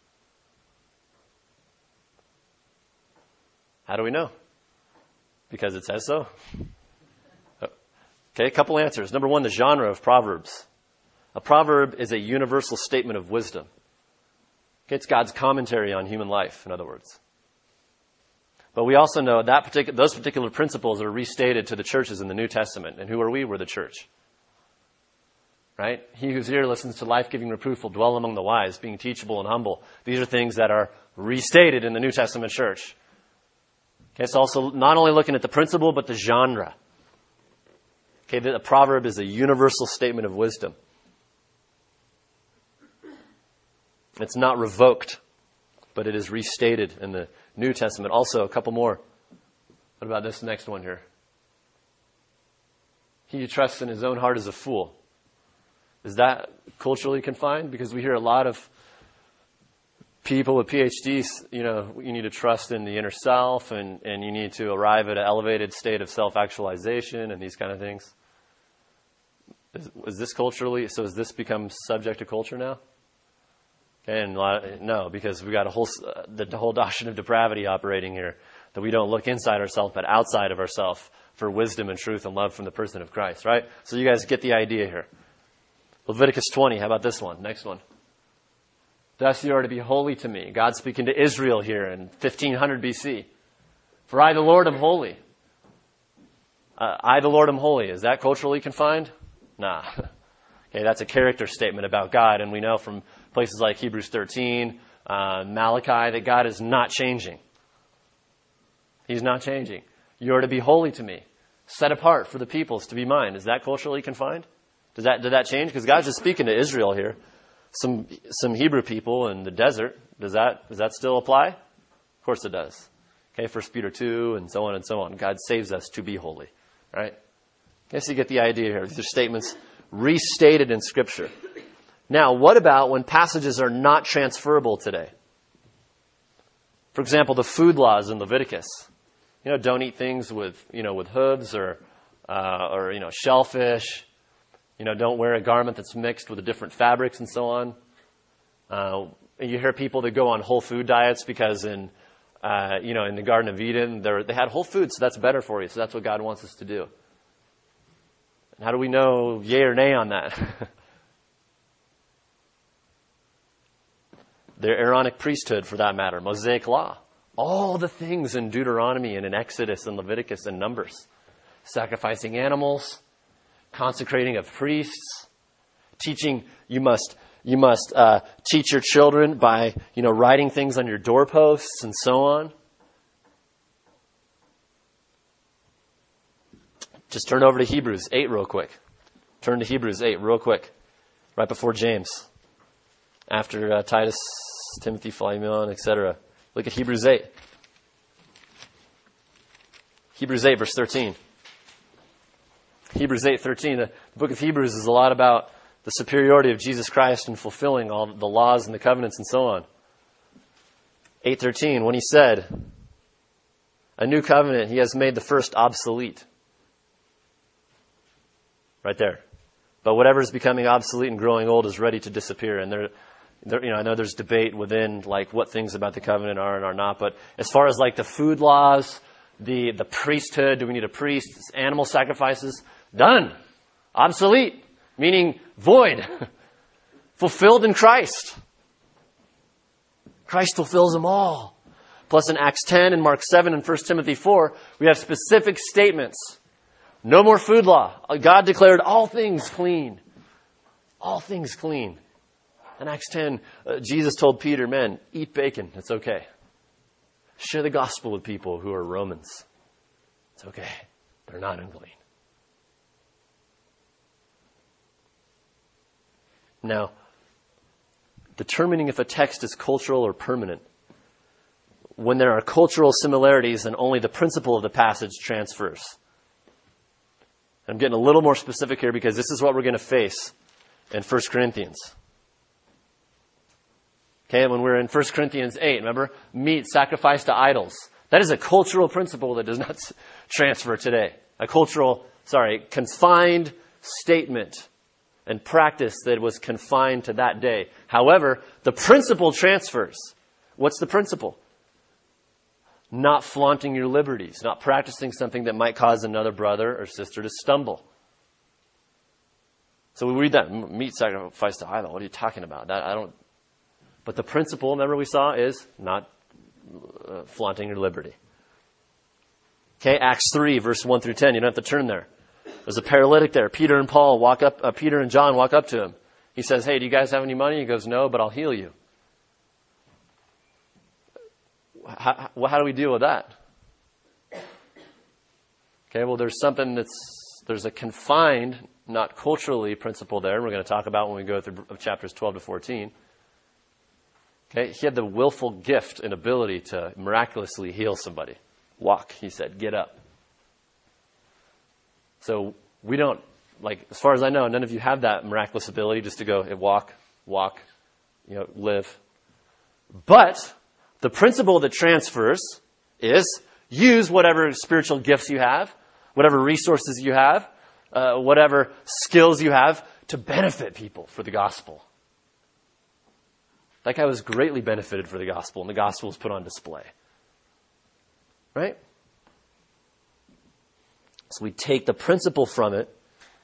How do we know? Because it says so. Okay, a couple answers. Number one, the genre of Proverbs. A proverb is a universal statement of wisdom. Okay, it's God's commentary on human life, in other words. But we also know that particular, those particular principles are restated to the churches in the New Testament. And who are we? We're the church. Right? He who's here listens to life-giving reproof will dwell among the wise, being teachable and humble. These are things that are restated in the New Testament church. Okay, it's also not only looking at the principle, but the genre. Okay, the, a proverb is a universal statement of wisdom. It's not revoked, but it is restated in the New Testament. Also, a couple more. What about this next one here? He who trusts in his own heart is a fool. Is that culturally confined? Because we hear a lot of people with P H Ds, you know, you need to trust in the inner self and, and you need to arrive at an elevated state of self-actualization and these kind of things. Is, is this culturally, so has this become subject to culture now? And no, because we got a whole uh, the whole doctrine of depravity operating here, that we don't look inside ourselves but outside of ourselves for wisdom and truth and love from the person of Christ, right? So you guys get the idea here. Leviticus twenty, how about this one? Next one. Thus you are to be holy to me. God speaking to Israel here in fifteen hundred B C. For I, the Lord, am holy. Uh, I, the Lord, am holy. Is that culturally confined? Nah. Okay, that's a character statement about God, and we know from places like Hebrews thirteen, uh, Malachi, that God is not changing. He's not changing. You are to be holy to me, set apart for the peoples to be mine. Is that culturally confined? Does that, did that change? Because God's just speaking to Israel here. Some, some Hebrew people in the desert. Does that, does that still apply? Of course it does. Okay, First Peter two and so on and so on. God saves us to be holy, right? I guess you get the idea here. These are statements restated in Scripture. Now, what about when passages are not transferable today? For example, the food laws in Leviticus. You know, don't eat things with, you know, with hooves or, uh, or, you know, shellfish. You know, don't wear a garment that's mixed with different fabrics and so on. Uh, you hear people that go on whole food diets because in, uh, you know, in the Garden of Eden, they had whole food, so that's better for you. So that's what God wants us to do. And how do we know yay or nay on that? Their Aaronic priesthood, for that matter, Mosaic law. All the things in Deuteronomy and in Exodus and Leviticus and Numbers. Sacrificing animals, consecrating of priests, teaching, you must you must uh, teach your children by, you know, writing things on your doorposts and so on. Just turn over to Hebrews eight real quick. Turn to Hebrews eight real quick, right before James, after uh, Titus, Timothy, Philemon, et cetera. Look at Hebrews eight. Hebrews eight, verse thirteen. Hebrews eight thirteen. The book of Hebrews is a lot about the superiority of Jesus Christ in fulfilling all the laws and the covenants and so on. eight thirteen, when he said, a new covenant, he has made the first obsolete. Right there. But whatever is becoming obsolete and growing old is ready to disappear. And there, there, you know, I know there's debate within like what things about the covenant are and are not. But as far as like the food laws, the the priesthood, do we need a priest? Animal sacrifices, done, obsolete, meaning void, fulfilled in Christ. Christ fulfills them all. Plus in Acts ten and Mark seven and First Timothy four, we have specific statements. No more food law. God declared all things clean. All things clean. In Acts ten, uh, Jesus told Peter, men, eat bacon. It's okay. Share the gospel with people who are Romans. It's okay. They're not unclean. Now, determining if a text is cultural or permanent. When there are cultural similarities, then only the principle of the passage transfers. I'm getting a little more specific here because this is what we're going to face in First Corinthians. Okay, when we're in First Corinthians eight, remember? Meat sacrificed to idols. That is a cultural principle that does not transfer today. A cultural, sorry, confined statement and practice that was confined to that day. However, the principle transfers. What's the principle? Not flaunting your liberties, not practicing something that might cause another brother or sister to stumble. So we read that, meat sacrifice to idol. What are you talking about? That I don't. But the principle, remember we saw, is not uh, flaunting your liberty. Okay, Acts three, verse one through ten. You don't have to turn there. There's a paralytic there. Peter and Paul walk up. Uh, Peter and John walk up to him. He says, "Hey, do you guys have any money?" He goes, "No, but I'll heal you." How, how do we deal with that? Okay, well, there's something that's, there's a confined, not culturally principle there, and we're going to talk about when we go through chapters twelve to fourteen. Okay, he had the willful gift and ability to miraculously heal somebody. Walk, he said, get up. So we don't, like, as far as I know, none of you have that miraculous ability just to go, hey, walk, walk, you know, live. But the principle that transfers is use whatever spiritual gifts you have, whatever resources you have, uh, whatever skills you have to benefit people for the gospel. That guy was greatly benefited for the gospel, and the gospel was put on display. Right? So we take the principle from it,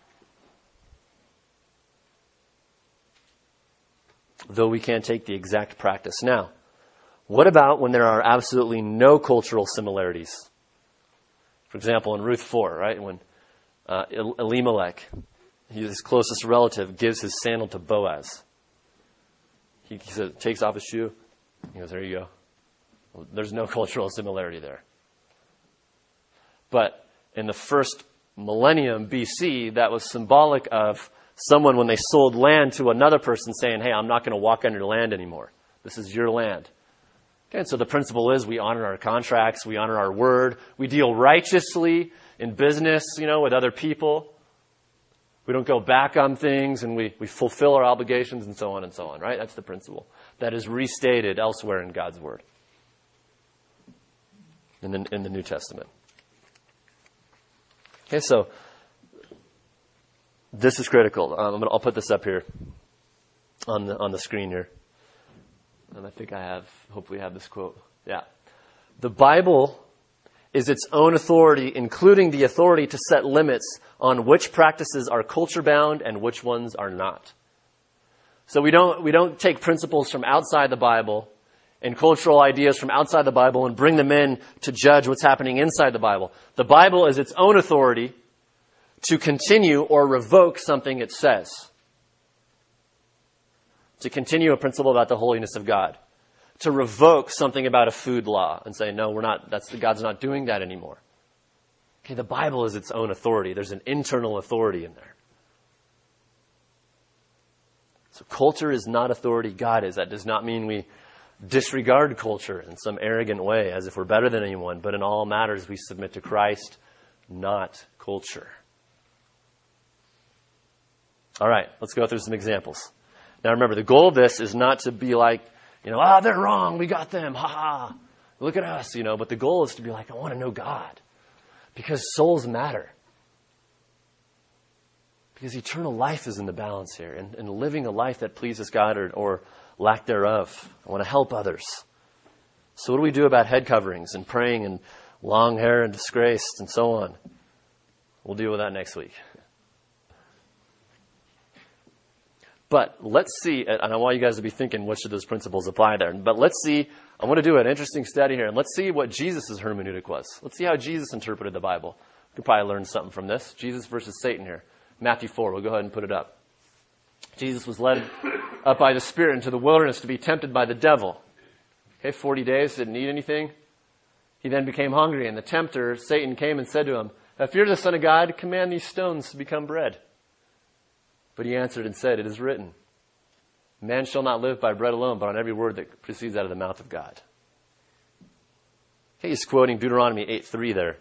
though we can't take the exact practice. Now, what about when there are absolutely no cultural similarities? For example, in Ruth four, right, when uh, Elimelech, his closest relative, gives his sandal to Boaz. He, he says, takes off his shoe. He goes, there you go. Well, there's no cultural similarity there. But in the first millennium B C, that was symbolic of someone when they sold land to another person saying, hey, I'm not going to walk on your land anymore. This is your land. Okay, and so the principle is we honor our contracts, we honor our word, we deal righteously in business, you know, with other people. We don't go back on things, and we, we fulfill our obligations and so on and so on, right? That's the principle that is restated elsewhere in God's word, in the, in the New Testament. Okay, so this is critical. Um, I'm gonna, I'll put this up here on the on the screen here. And I think I have, hopefully I have this quote. Yeah. The Bible is its own authority, including the authority to set limits on which practices are culture bound and which ones are not. So we don't, we don't take principles from outside the Bible and cultural ideas from outside the Bible and bring them in to judge what's happening inside the Bible. The Bible is its own authority to continue or revoke something it says. To continue a principle about the holiness of God. To revoke something about a food law and say, no, we're not, that's, God's not doing that anymore. Okay, the Bible is its own authority. There's an internal authority in there. So culture is not authority, God is. That does not mean we disregard culture in some arrogant way as if we're better than anyone, but in all matters we submit to Christ, not culture. All right, let's go through some examples. Now remember, the goal of this is not to be like, you know, ah, oh, they're wrong, we got them, ha ha, look at us, you know, but the goal is to be like, I want to know God, because souls matter. Because eternal life is in the balance here, and, and living a life that pleases God or, or lack thereof. I want to help others. So what do we do about head coverings and praying and long hair and disgraced and so on? We'll deal with that next week. But let's see, and I want you guys to be thinking, what should those principles apply there? But let's see, I want to do an interesting study here, and let's see what Jesus' hermeneutic was. Let's see how Jesus interpreted the Bible. We could probably learn something from this. Jesus versus Satan here. Matthew four, we'll go ahead and put it up. Jesus was led up by the Spirit into the wilderness to be tempted by the devil. Okay, forty days, didn't eat anything. He then became hungry, and the tempter, Satan, came and said to him, "If you're the Son of God, command these stones to become bread." But he answered and said, "It is written, man shall not live by bread alone, but on every word that proceeds out of the mouth of God." Okay, he's quoting Deuteronomy eight three there.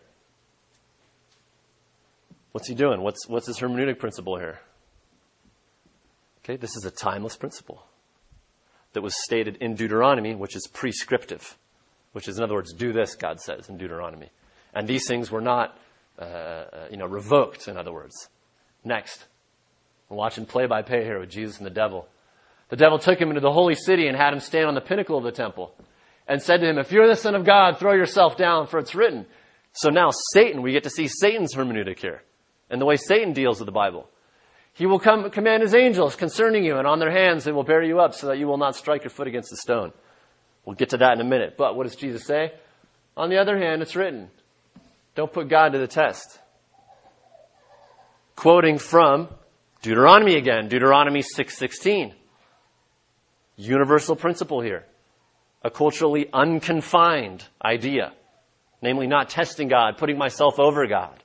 What's he doing? What's, what's his hermeneutic principle here? Okay, this is a timeless principle that was stated in Deuteronomy, which is prescriptive, which is, in other words, do this, God says in Deuteronomy. And these things were not, uh, you know, revoked, in other words. Next. We're watching play-by-play here with Jesus and the devil. The devil took him into the holy city and had him stand on the pinnacle of the temple and said to him, "If you're the Son of God, throw yourself down, for it's written." So now Satan, we get to see Satan's hermeneutic here and the way Satan deals with the Bible. He will come command his angels concerning you, and on their hands they will bear you up so that you will not strike your foot against a stone. We'll get to that in a minute. But what does Jesus say? On the other hand, it's written, don't put God to the test. Quoting from Deuteronomy again, Deuteronomy six sixteen. Universal principle here. A culturally unconfined idea. Namely, not testing God, putting myself over God.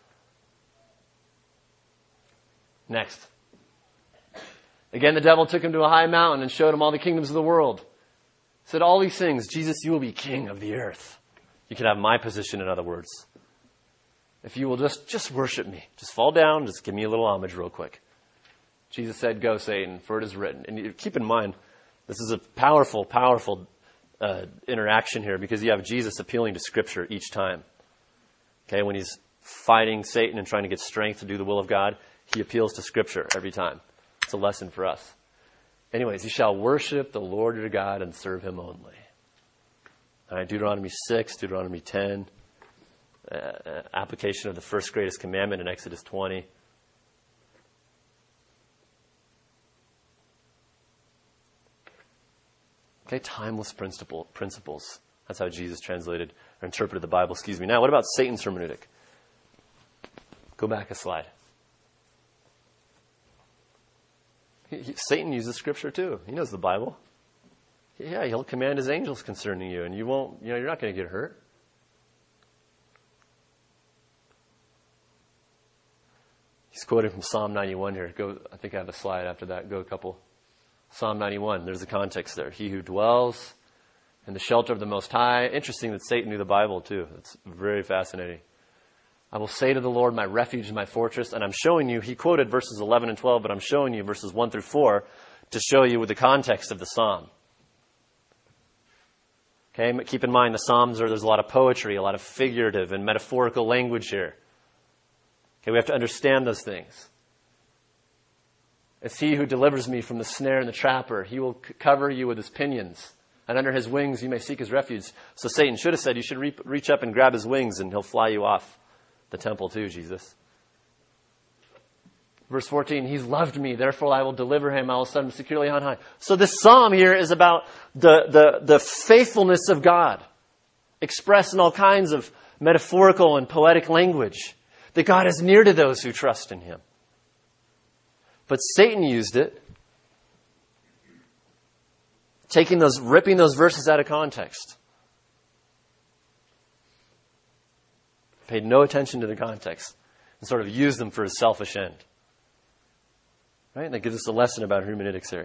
Next. Again, the devil took him to a high mountain and showed him all the kingdoms of the world. Said, all these things, Jesus, you will be king of the earth. You can have my position, in other words. If you will just, just worship me. Just fall down, just give me a little homage real quick. Jesus said, go, Satan, for it is written. And you, keep in mind, this is a powerful, powerful uh, interaction here because you have Jesus appealing to Scripture each time. Okay, when he's fighting Satan and trying to get strength to do the will of God, he appeals to Scripture every time. It's a lesson for us. Anyways, you shall worship the Lord your God and serve him only. All right, Deuteronomy six, Deuteronomy ten, uh, application of the first greatest commandment in Exodus twenty. Okay, timeless principle, principles. That's how Jesus translated or interpreted the Bible. Excuse me. Now, what about Satan's hermeneutic? Go back a slide. He, he, Satan uses Scripture too. He knows the Bible. Yeah, he'll command his angels concerning you, and you won't. You know, you're not going to get hurt. He's quoting from Psalm ninety-one here. Go. I think I have a slide after that. Go a couple. Psalm ninety-one, there's the context there. He who dwells in the shelter of the Most High. Interesting that Satan knew the Bible too. It's very fascinating. I will say to the Lord, my refuge and my fortress. And I'm showing you, he quoted verses eleven and twelve, but I'm showing you verses one through four to show you with the context of the Psalm. Okay, keep in mind the Psalms are, there's a lot of poetry, a lot of figurative and metaphorical language here. Okay, we have to understand those things. It's he who delivers me from the snare and the trapper. He will c- cover you with his pinions. And under his wings you may seek his refuge. So Satan should have said you should re- reach up and grab his wings and he'll fly you off the temple too, Jesus. Verse fourteen, he's loved me, therefore I will deliver him. I will set him securely on high. So this psalm here is about the, the, the faithfulness of God, expressed in all kinds of metaphorical and poetic language. That God is near to those who trust in him. But Satan used it, taking those, ripping those verses out of context. Paid no attention to the context and sort of used them for his selfish end. Right? And that gives us a lesson about hermeneutics here.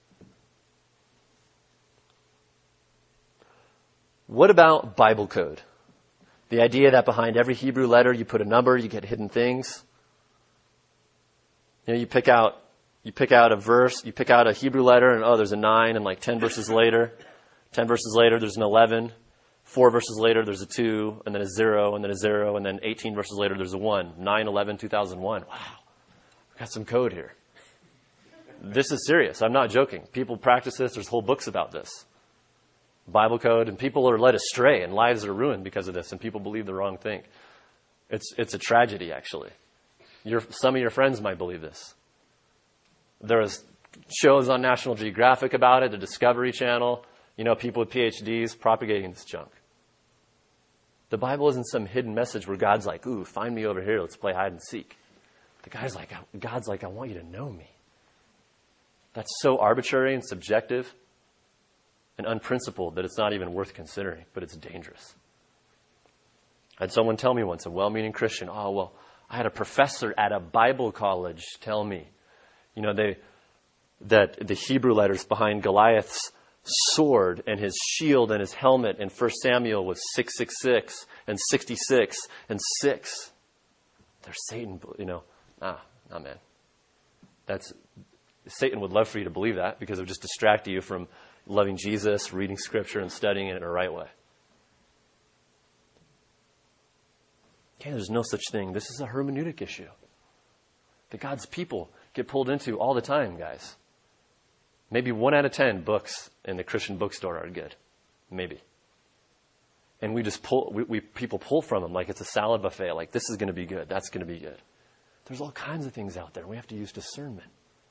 What about Bible code? The idea that behind every Hebrew letter you put a number, you get hidden things. You know, you pick out, you pick out a verse, you pick out a Hebrew letter, and oh, there's a nine, and like ten verses later, ten verses later, there's an eleven. Four verses later, there's a two, and then a zero, and then a zero, and then eighteen verses later, there's a one. Nine, eleven, two thousand one. Wow. got some code here. This is serious. I'm not joking. People practice this. There's whole books about this. Bible code, and people are led astray, and lives are ruined because of this, and people believe the wrong thing. It's it's a tragedy, actually. Your, some of your friends might believe this. There's shows on National Geographic about it, the Discovery Channel, you know, people with P H Ds propagating this junk. The Bible isn't some hidden message where God's like, ooh, find me over here, let's play hide and seek. The guy's like, God's like, I want you to know me. That's so arbitrary and subjective and unprincipled that it's not even worth considering, but it's dangerous. I had someone tell me once, a well-meaning Christian, oh, well, I had a professor at a Bible college tell me, you know, they that the Hebrew letters behind Goliath's sword and his shield and his helmet in First Samuel was six six six and sixty-six and six. They're Satan, you know. Ah, nah, man. That's Satan would love for you to believe that because it would just distract you from loving Jesus, reading Scripture, and studying it in a right way. Okay, there's no such thing. This is a hermeneutic issue that God's people get pulled into all the time, guys. Maybe one out of ten books in the Christian bookstore are good. Maybe. And we just pull, we, we people pull from them like it's a salad buffet. Like, this is going to be good. That's going to be good. There's all kinds of things out there. We have to use discernment.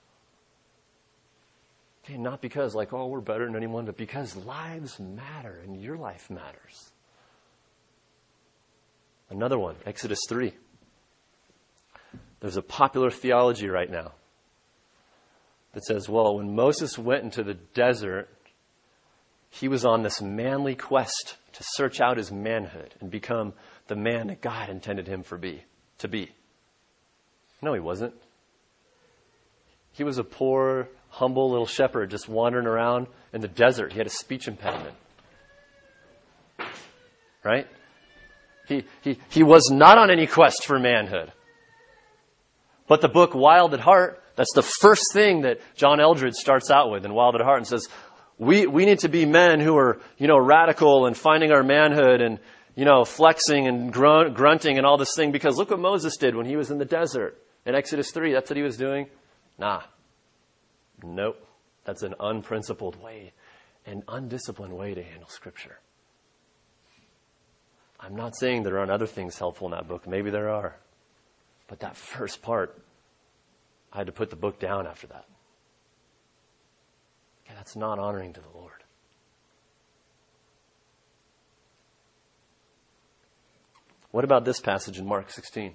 Okay, not because like, oh, we're better than anyone, but because lives matter and your life matters. Another one, Exodus three. There's a popular theology right now that says, well, when Moses went into the desert, he was on this manly quest to search out his manhood and become the man that God intended him for be, to be. No, he wasn't. He was a poor, humble little shepherd just wandering around in the desert. He had a speech impediment. Right? He, he, he was not on any quest for manhood. But the book Wild at Heart, that's the first thing that John Eldredge starts out with in Wild at Heart and says, we, we need to be men who are, you know, radical and finding our manhood and, you know, flexing and grunt, grunting and all this thing because look what Moses did when he was in the desert. In Exodus three, that's what he was doing. Nah. Nope. That's an unprincipled way, an undisciplined way to handle Scripture. I'm not saying there aren't other things helpful in that book. Maybe there are. But that first part, I had to put the book down after that. Okay, that's not honoring to the Lord. What about this passage in Mark sixteen?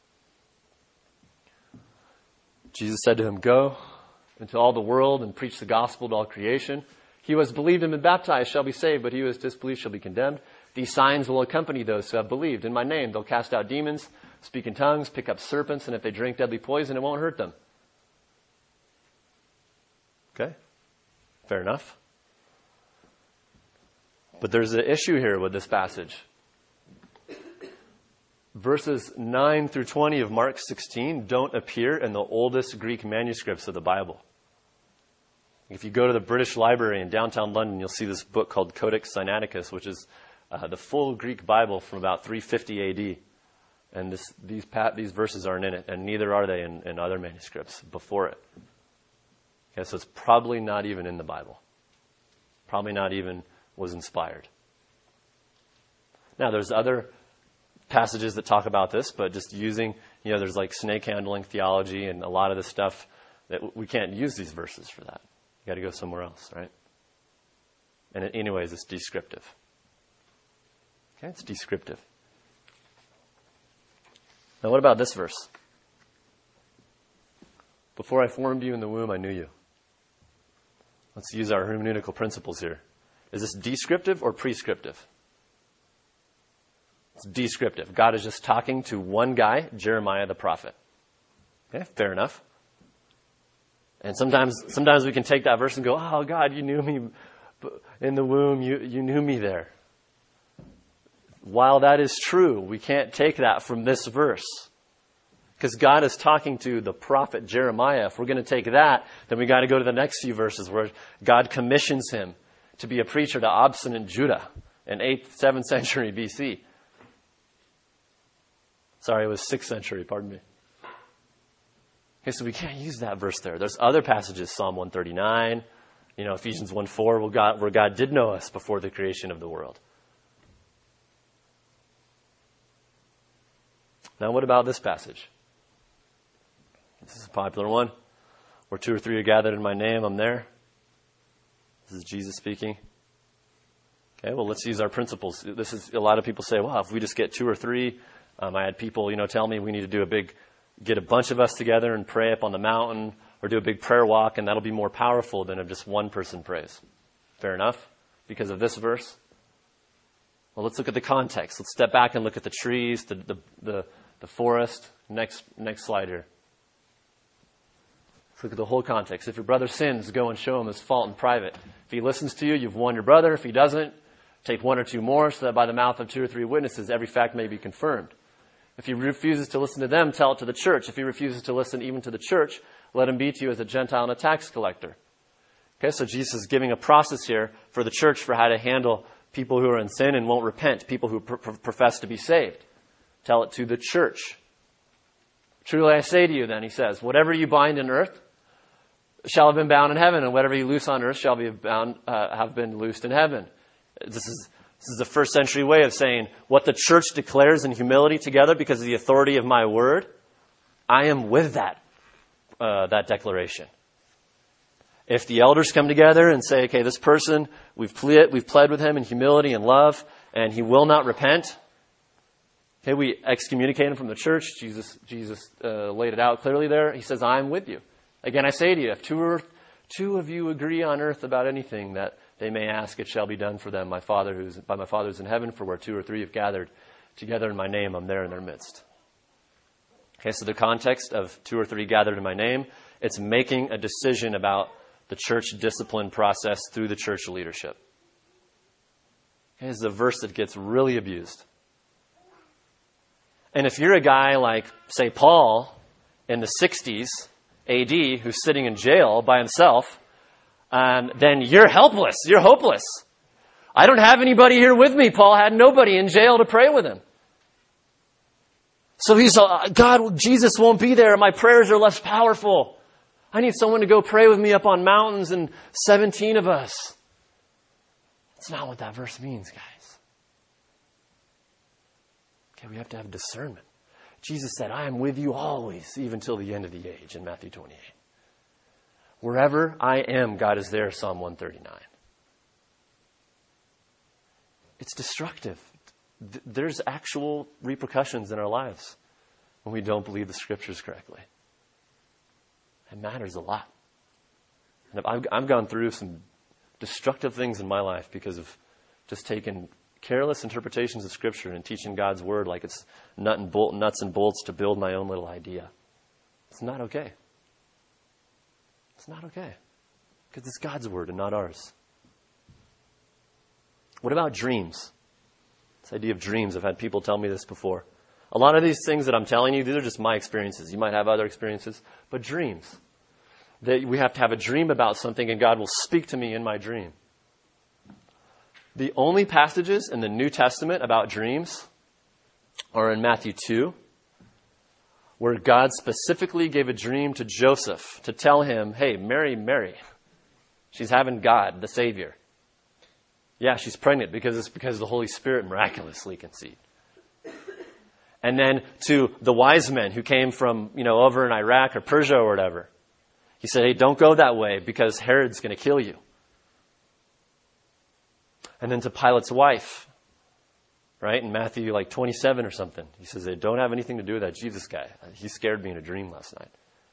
Jesus said to him, go into all the world and preach the gospel to all creation. He who has believed and been baptized shall be saved, but he who has disbelieved shall be condemned. These signs will accompany those who have believed. In my name, they'll cast out demons, speak in tongues, pick up serpents, and if they drink deadly poison, it won't hurt them. Okay? Fair enough. But there's an issue here with this passage. Verses nine through twenty of Mark sixteen don't appear in the oldest Greek manuscripts of the Bible. If you go to the British Library in downtown London, you'll see this book called Codex Sinaiticus, which is uh, the full Greek Bible from about three fifty A D. And this, these pat, these verses aren't in it, and neither are they in, in other manuscripts before it. Okay, so it's probably not even in the Bible. Probably not even was inspired. Now, there's other passages that talk about this, but just using, you know, there's like snake handling theology and a lot of this stuff that we can't use these verses for that. You got to go somewhere else, right? And anyways, it's descriptive. Okay, it's descriptive. Now, what about this verse? Before I formed you in the womb, I knew you. Let's use our hermeneutical principles here. Is this descriptive or prescriptive? It's descriptive. God is just talking to one guy, Jeremiah the prophet. Okay, fair enough. And sometimes, sometimes we can take that verse and go, "Oh God, you knew me in the womb. You you knew me there." While that is true, we can't take that from this verse, because God is talking to the prophet Jeremiah. If we're going to take that, then we got to go to the next few verses where God commissions him to be a preacher to obstinate Judah in eighth, seventh century B C. Sorry, it was sixth century, pardon me. Okay, so we can't use that verse there. There's other passages, Psalm one thirty-nine, you know, Ephesians one four, where God, where God did know us before the creation of the world. Now, what about this passage? This is a popular one. Where two or three are gathered in my name, I'm there. This is Jesus speaking. Okay, well, let's use our principles. This is, a lot of people say, well, if we just get two or three, um, I had people, you know, tell me we need to do a big, get a bunch of us together and pray up on the mountain or do a big prayer walk, and that'll be more powerful than if just one person prays. Fair enough? Because of this verse? Well, let's look at the context. Let's step back and look at the trees, the, the, the, the forest. Next, next slide here. Let's look at the whole context. If your brother sins, go and show him his fault in private. If he listens to you, you've won your brother. If he doesn't, take one or two more, so that by the mouth of two or three witnesses, every fact may be confirmed. If he refuses to listen to them, tell it to the church. If he refuses to listen even to the church, let him be to you as a Gentile and a tax collector. Okay, so Jesus is giving a process here for the church for how to handle people who are in sin and won't repent, people who pr- pr- profess to be saved. Tell it to the church. Truly I say to you then, he says, whatever you bind on earth shall have been bound in heaven, and whatever you loose on earth shall be bound, uh, have been loosed in heaven. This is this is the first century way of saying what the church declares in humility together because of the authority of my word. I am with that uh, that declaration. If the elders come together and say, okay, this person, we've pled, we've pled with him in humility and love, and he will not repent. Okay, we excommunicate him from the church. Jesus Jesus uh, laid it out clearly there. He says, I am with you. Again, I say to you, if two, or, two of you agree on earth about anything that they may ask, it shall be done for them. My Father who's by my Father who's in heaven, for where two or three have gathered together in my name, I'm there in their midst. Okay, so the context of two or three gathered in my name, it's making a decision about the church discipline process through the church leadership. Okay, this is a verse that gets really abused. And if you're a guy like, say, Paul in the sixties A D who's sitting in jail by himself, um, then you're helpless. You're hopeless. I don't have anybody here with me. Paul had nobody in jail to pray with him. So he's, uh, God, Jesus won't be there. My prayers are less powerful. I need someone to go pray with me up on mountains and seventeen of us. That's not what that verse means, guys. Okay, we have to have discernment. Jesus said, I am with you always, even till the end of the age in Matthew twenty-eight. Wherever I am, God is there, Psalm one thirty-nine. It's destructive. There's actual repercussions in our lives when we don't believe the scriptures correctly. It matters a lot. And I've, I've gone through some destructive things in my life because of just taking careless interpretations of Scripture and teaching God's Word like it's nut and bolt, nuts and bolts to build my own little idea. It's not okay. It's not okay. Because it's God's Word and not ours. What about dreams? This idea of dreams, I've had people tell me this before. A lot of these things that I'm telling you, these are just my experiences. You might have other experiences. But dreams. That we have to have a dream about something and God will speak to me in my dream. The only passages in the New Testament about dreams are in Matthew two, where God specifically gave a dream to Joseph to tell him, hey, Mary, Mary, she's having God, the Savior. Yeah, she's pregnant because it's because the Holy Spirit miraculously conceived. And then to the wise men who came from, you know, over in Iraq or Persia or whatever, he said, hey, don't go that way because Herod's going to kill you. And then to Pilate's wife, right, in Matthew like twenty-seven or something, he says, they don't have anything to do with that Jesus guy. He scared me in a dream last night.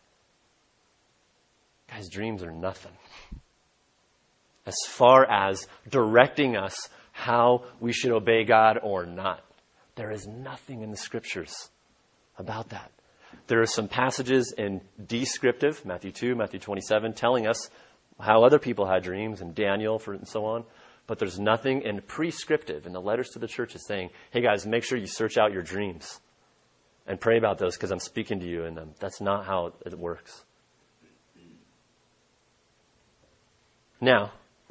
Guys, dreams are nothing as far as directing us how we should obey God or not. There is nothing in the scriptures about that. There are some passages in descriptive, Matthew two, Matthew twenty-seven, telling us how other people had dreams, and Daniel for, and so on. But there's nothing in prescriptive in the letters to the churches saying, hey guys, make sure you search out your dreams and pray about those because I'm speaking to you in them. That's not how it works. Now,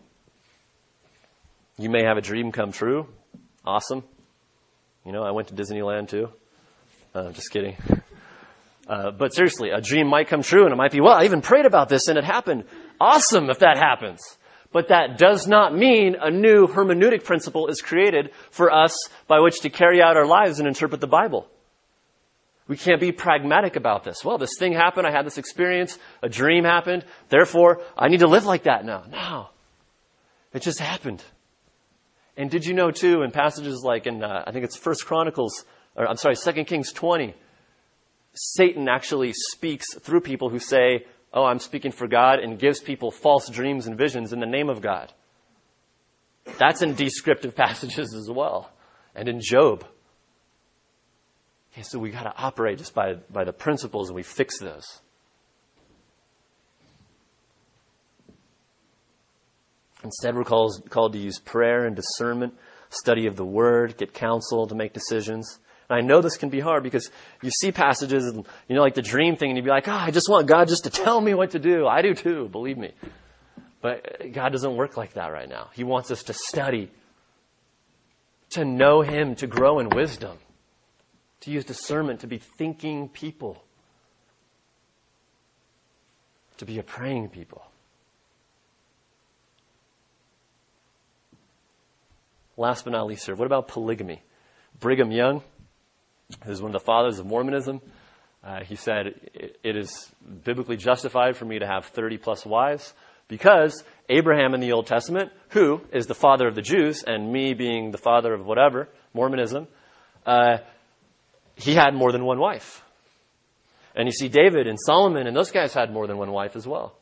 you may have a dream come true. Awesome. You know, I went to Disneyland too. Uh, just kidding. Uh, but seriously, a dream might come true and it might be, well, I even prayed about this and it happened. Awesome if that happens. But that does not mean a new hermeneutic principle is created for us by which to carry out our lives and interpret the Bible. We can't be pragmatic about this. Well, this thing happened. I had this experience. A dream happened. Therefore, I need to live like that now. No. It just happened. And did you know, too, in passages like in, uh, I think it's First Chronicles, or I'm sorry, Second Kings twenty, Satan actually speaks through people who say, oh, I'm speaking for God, and gives people false dreams and visions in the name of God. That's in descriptive passages as well. And in Job. Okay, so we got to operate just by, by the principles, and we fix those. Instead, we're called, called to use prayer and discernment, study of the Word, get counsel to make decisions. And I know this can be hard because you see passages, and, you know, like the dream thing, and you'd be like, oh, I just want God just to tell me what to do. I do too, believe me. But God doesn't work like that right now. He wants us to study, to know Him, to grow in wisdom, to use discernment, to be thinking people, to be a praying people. Last but not least, sir, what about polygamy? Brigham Young, who's one of the fathers of Mormonism, uh, he said, it, it is biblically justified for me to have thirty plus wives because Abraham in the Old Testament, who is the father of the Jews, and me being the father of whatever, Mormonism, uh, he had more than one wife. And you see David and Solomon and those guys had more than one wife as well.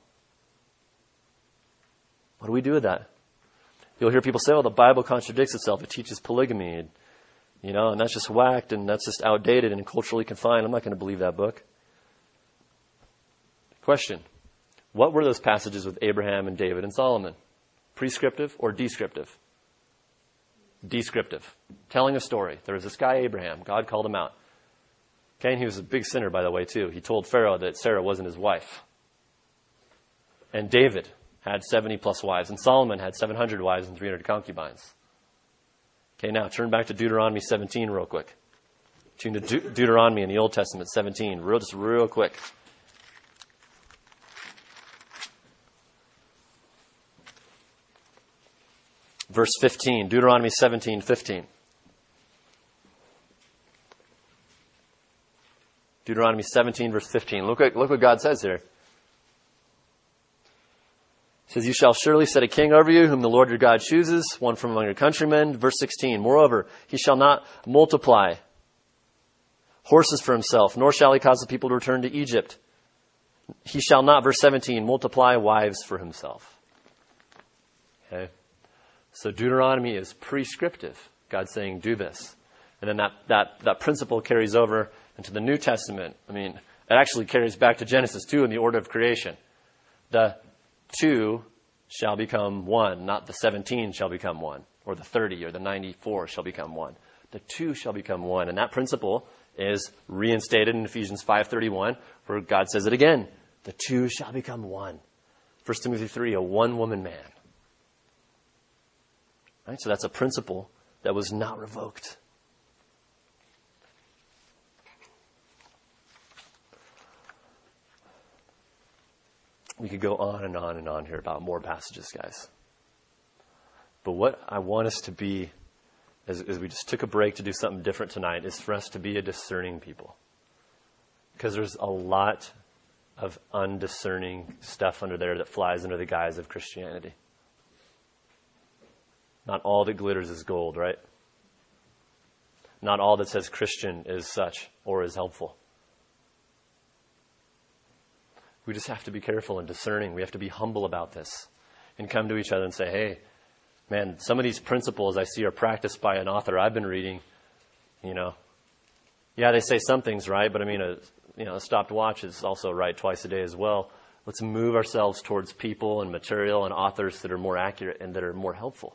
What do we do with that? You'll hear people say, well, the Bible contradicts itself. It teaches polygamy. And, you know, and that's just whacked and that's just outdated and culturally confined. I'm not going to believe that book. Question. What were those passages with Abraham and David and Solomon? Prescriptive or descriptive? Descriptive. Telling a story. There was this guy, Abraham. God called him out. Okay, and he was a big sinner, by the way, too. He told Pharaoh that Sarah wasn't his wife. And David had seventy plus wives, and Solomon had seven hundred wives and three hundred concubines. Okay, now turn back to Deuteronomy seventeen real quick. Turn to De- Deuteronomy in the Old Testament, seventeen, real just real quick. Verse fifteen, Deuteronomy seventeen, fifteen. Deuteronomy seventeen, verse fifteen. Look what, look what God says here. It says, you shall surely set a king over you, whom the Lord your God chooses, one from among your countrymen. Verse sixteen, moreover, he shall not multiply horses for himself, nor shall he cause the people to return to Egypt. He shall not, verse seventeen, multiply wives for himself. Okay? So Deuteronomy is prescriptive. God's saying, do this. And then that, that, that principle carries over into the New Testament. I mean, it actually carries back to Genesis two in the order of creation. The two shall become one, not the seventeen shall become one, or the thirty or the ninety-four shall become one. The two shall become one. And that principle is reinstated in Ephesians five thirty-one, where God says it again. The two shall become one. First Timothy three, a one-woman man. Right? So that's a principle that was not revoked. We could go on and on and on here about more passages, guys. But what I want us to be, as, as we just took a break to do something different tonight, is for us to be a discerning people. Because there's a lot of undiscerning stuff under there that flies under the guise of Christianity. Not all that glitters is gold, right? Not all that says Christian is such or is helpful. We just have to be careful and discerning. We have to be humble about this and come to each other and say, hey, man, some of these principles I see are practiced by an author I've been reading. You know, yeah, they say some things right, but I mean, a, you know, a stopped watch is also right twice a day as well. Let's move ourselves towards people and material and authors that are more accurate and that are more helpful.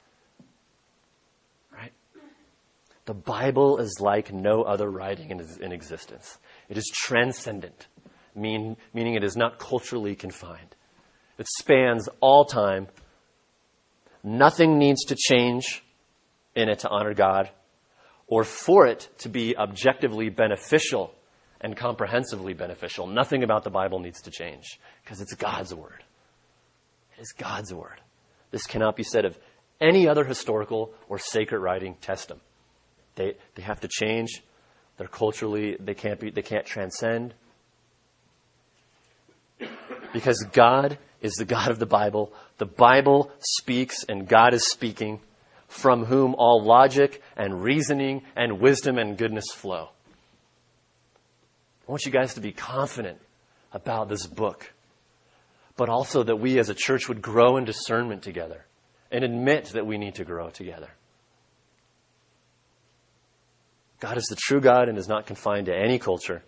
Right? The Bible is like no other writing in, in existence. It is transcendent. Mean, meaning it is not culturally confined. It spans all time. Nothing needs to change in it to honor God or for it to be objectively beneficial and comprehensively beneficial. Nothing about the Bible needs to change because it's God's word. It is God's word. This cannot be said of any other historical or sacred writing. Test them. They, they have to change. They're culturally, they can't be, they can't transcend. Because God is the God of the Bible. The Bible speaks and God is speaking, from whom all logic and reasoning and wisdom and goodness flow. I want you guys to be confident about this book, but also that we as a church would grow in discernment together and admit that we need to grow together. God is the true God and is not confined to any culture.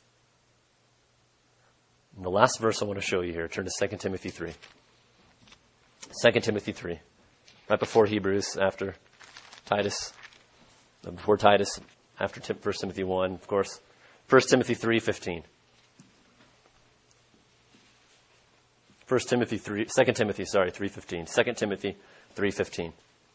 And the last verse I want to show you here, turn to Second Timothy three. Second Timothy three. Right before Hebrews, after Titus. Before Titus, after First Timothy one, of course. First Timothy three fifteen. First Timothy three, Second Timothy, sorry, three fifteen. Second Timothy three fifteen.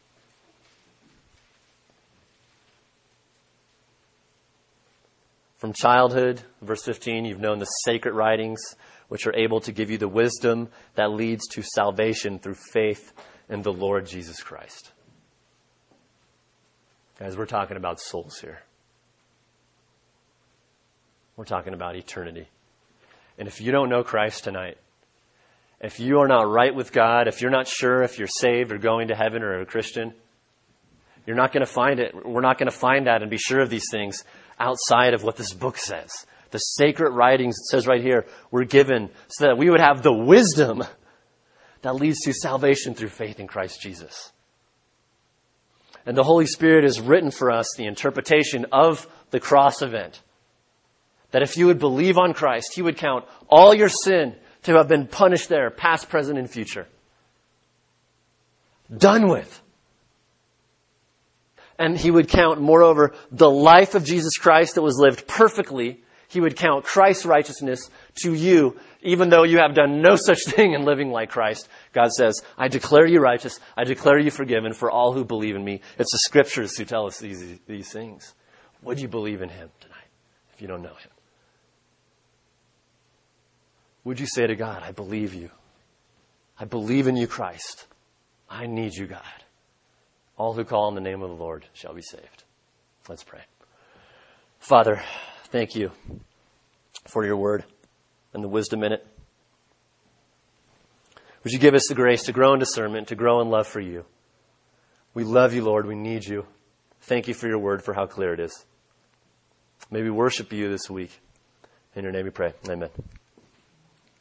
From childhood, verse fifteen, you've known the sacred writings, which are able to give you the wisdom that leads to salvation through faith in the Lord Jesus Christ. Guys, we're talking about souls here. We're talking about eternity. And if you don't know Christ tonight, if you are not right with God, if you're not sure if you're saved or going to heaven or a Christian, you're not going to find it. We're not going to find that and be sure of these things outside of what this book says. The sacred writings, it says right here, were given so that we would have the wisdom that leads to salvation through faith in Christ Jesus. And the Holy Spirit has written for us the interpretation of the cross event. That if you would believe on Christ, He would count all your sin to have been punished there, past, present, and future. Done with. And He would count, moreover, the life of Jesus Christ that was lived perfectly. He would count Christ's righteousness to you, even though you have done no such thing in living like Christ. God says, I declare you righteous. I declare you forgiven for all who believe in me. It's the Scriptures who tell us these, these things. Would you believe in Him tonight if you don't know Him? Would you say to God, I believe you. I believe in you, Christ. I need you, God. All who call on the name of the Lord shall be saved. Let's pray. Father, thank you for your word and the wisdom in it. Would you give us the grace to grow in discernment, to grow in love for you? We love you, Lord. We need you. Thank you for your word, for how clear it is. May we worship you this week. In your name we pray. Amen.